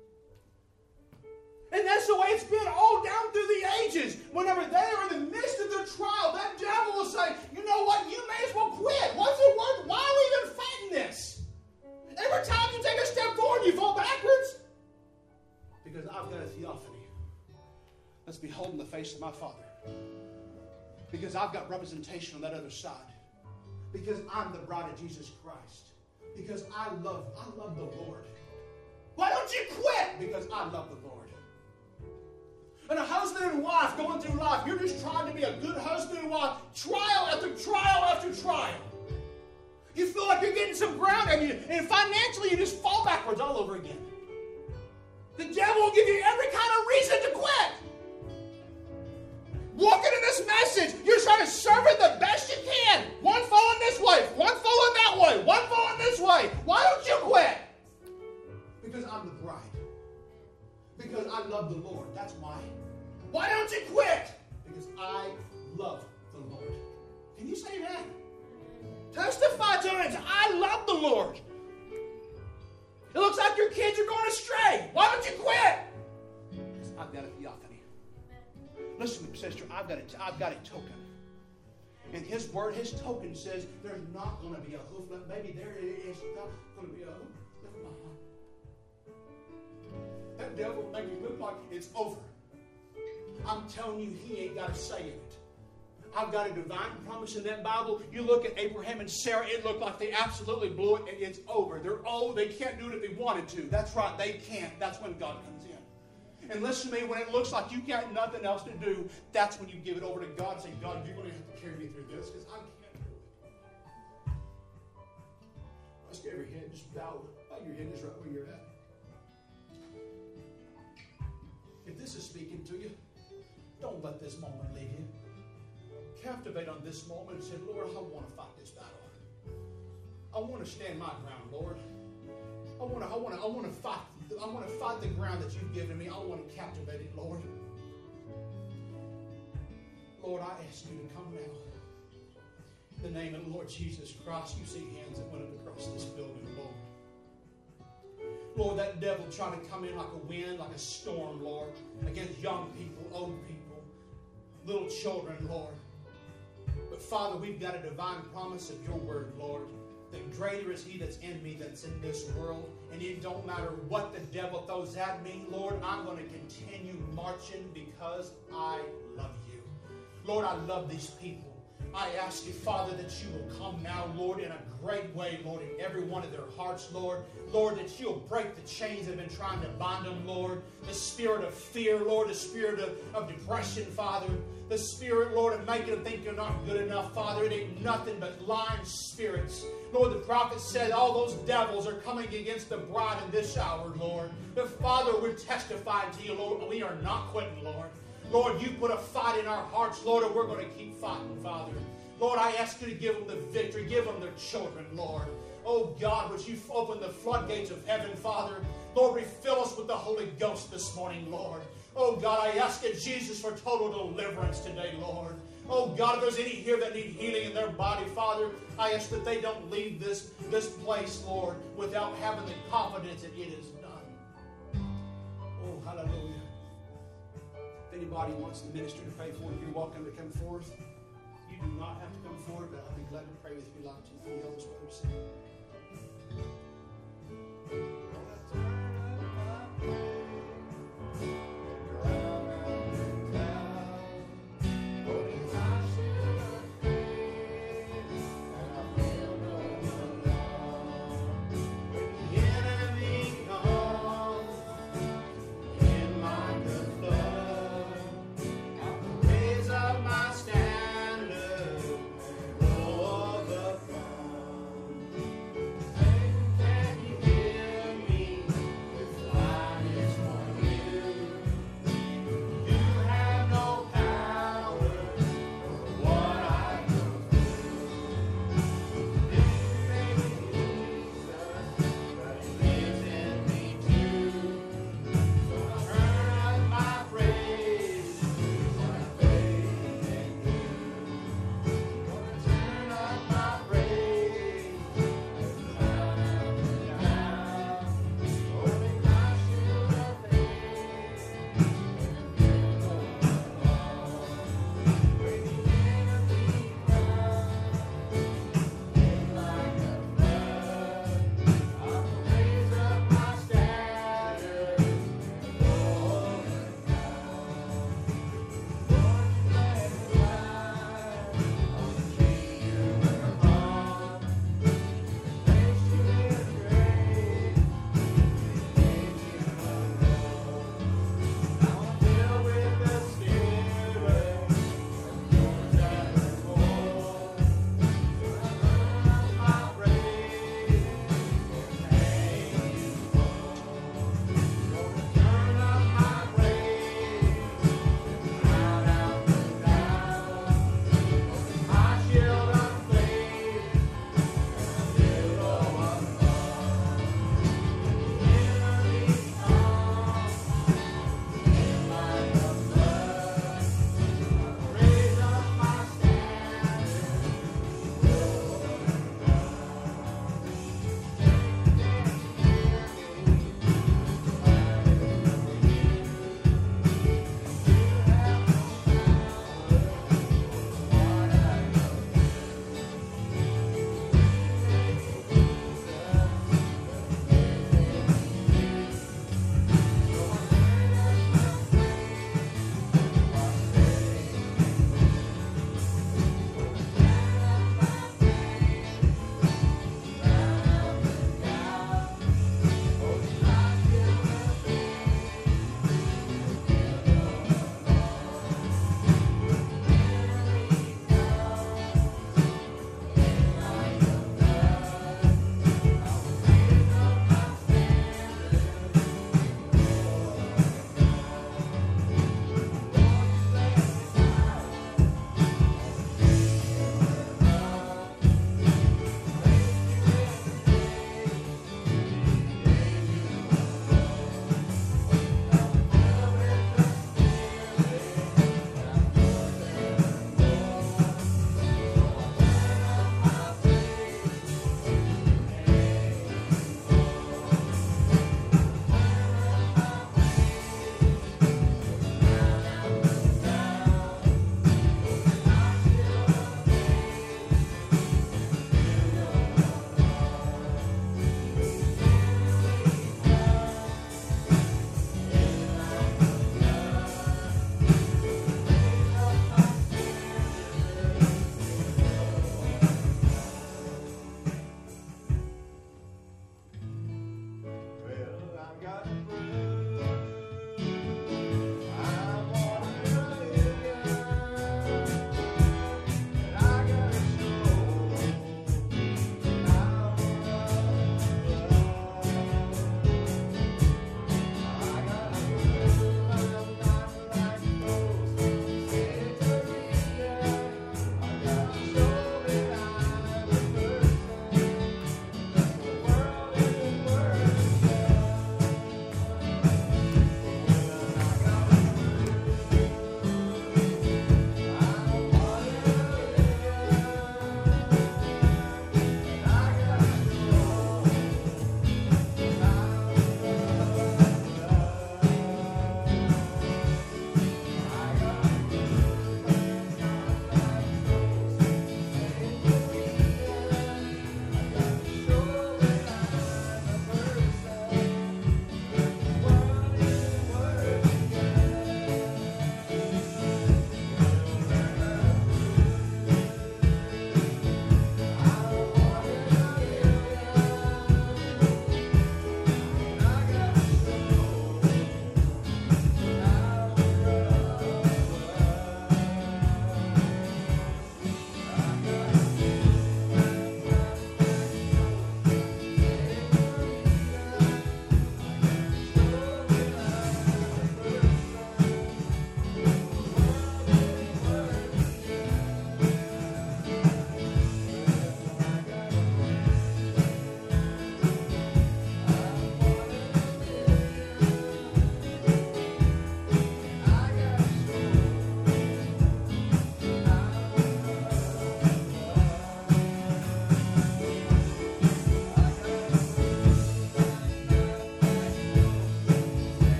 And that's the way it's been all down through the ages. Whenever they are in the midst of their trial, that devil will say, you know what, you may as well quit. What's it worth? Why are we even fighting this? Every time you take a step forward, you fall backwards. Because I've got a theophany that's beholding the face of my Father. Because I've got representation on that other side. Because I'm the bride of Jesus Christ. Because I love the Lord. Why don't you quit? Because I love the Lord. And a husband and wife going through life, you're just trying to be a good husband and wife, trial after trial after trial. You feel like you're getting some ground, and financially you just fall backwards all over again. The devil will give you every kind of reason to quit. Walking in this message, you're trying to serve it the best you can. One falling this way, one falling that way, one falling this way. Why don't you quit? Because I'm the bride. Because I love the Lord. That's why. Why don't you quit? Because I love the Lord. Can you say that? Testify to it. I love the Lord. It looks like your kids are going astray. Why don't you quit? Because I've got a theophany. Listen to me, sister. I've got a token. And His word, His token says there's not going to be a hoof. Maybe there is not going to be a hoof. Never mind. That devil will make it look like it's over. I'm telling you, he ain't got a say in it. I've got a divine promise in that Bible. You look at Abraham and Sarah, it looked like they absolutely blew it, and it's over. They're old. They can't do it if they wanted to. That's right, they can't. That's when God comes in. And listen to me, when it looks like you got nothing else to do, that's when you give it over to God and say, God, you're going to have to carry me through this because I can't do it. Let's get your head, just bow your head just right where you're at. If this is speaking to you, don't let this moment leave you. Captivate on this moment and say, Lord, I want to fight this battle. I want to stand my ground, Lord. I want to fight the ground that you've given me. I want to captivate it, Lord. Lord, I ask you to come now. In the name of the Lord Jesus Christ, you see hands that went up across this building, Lord. Lord, that devil trying to come in like a wind, like a storm, Lord, against young people, old people, little children, Lord. But Father, we've got a divine promise of your word, Lord, that greater is he that's in me that's in this world. And it don't matter what the devil throws at me, Lord, I'm going to continue marching because I love you. Lord, I love these people. I ask you, Father, that you will come now, Lord, in a great way, Lord, in every one of their hearts, Lord. Lord, that you'll break the chains that have been trying to bind them, Lord. The spirit of fear, Lord, the spirit of depression, Father. The spirit, Lord, of making them think you're not good enough, Father. It ain't nothing but lying spirits. Lord, the prophet said all those devils are coming against the bride in this hour, Lord. But Father, we're testifying to you, Lord, we are not quitting, Lord. Lord, you put a fight in our hearts, Lord, and we're going to keep fighting, Father. Lord, I ask you to give them the victory. Give them their children, Lord. Oh, God, would you open the floodgates of heaven, Father? Lord, refill us with the Holy Ghost this morning, Lord. Oh, God, I ask you, Jesus, for total deliverance today, Lord. Oh, God, if there's any here that need healing in their body, Father, I ask that they don't leave this place, Lord, without having the confidence that it is done. Oh, hallelujah. If anybody wants the ministry to pray for you, you're welcome to come forth. You do not have to come forward, but I'll be glad to pray with you like to. If you help us, brother, sing.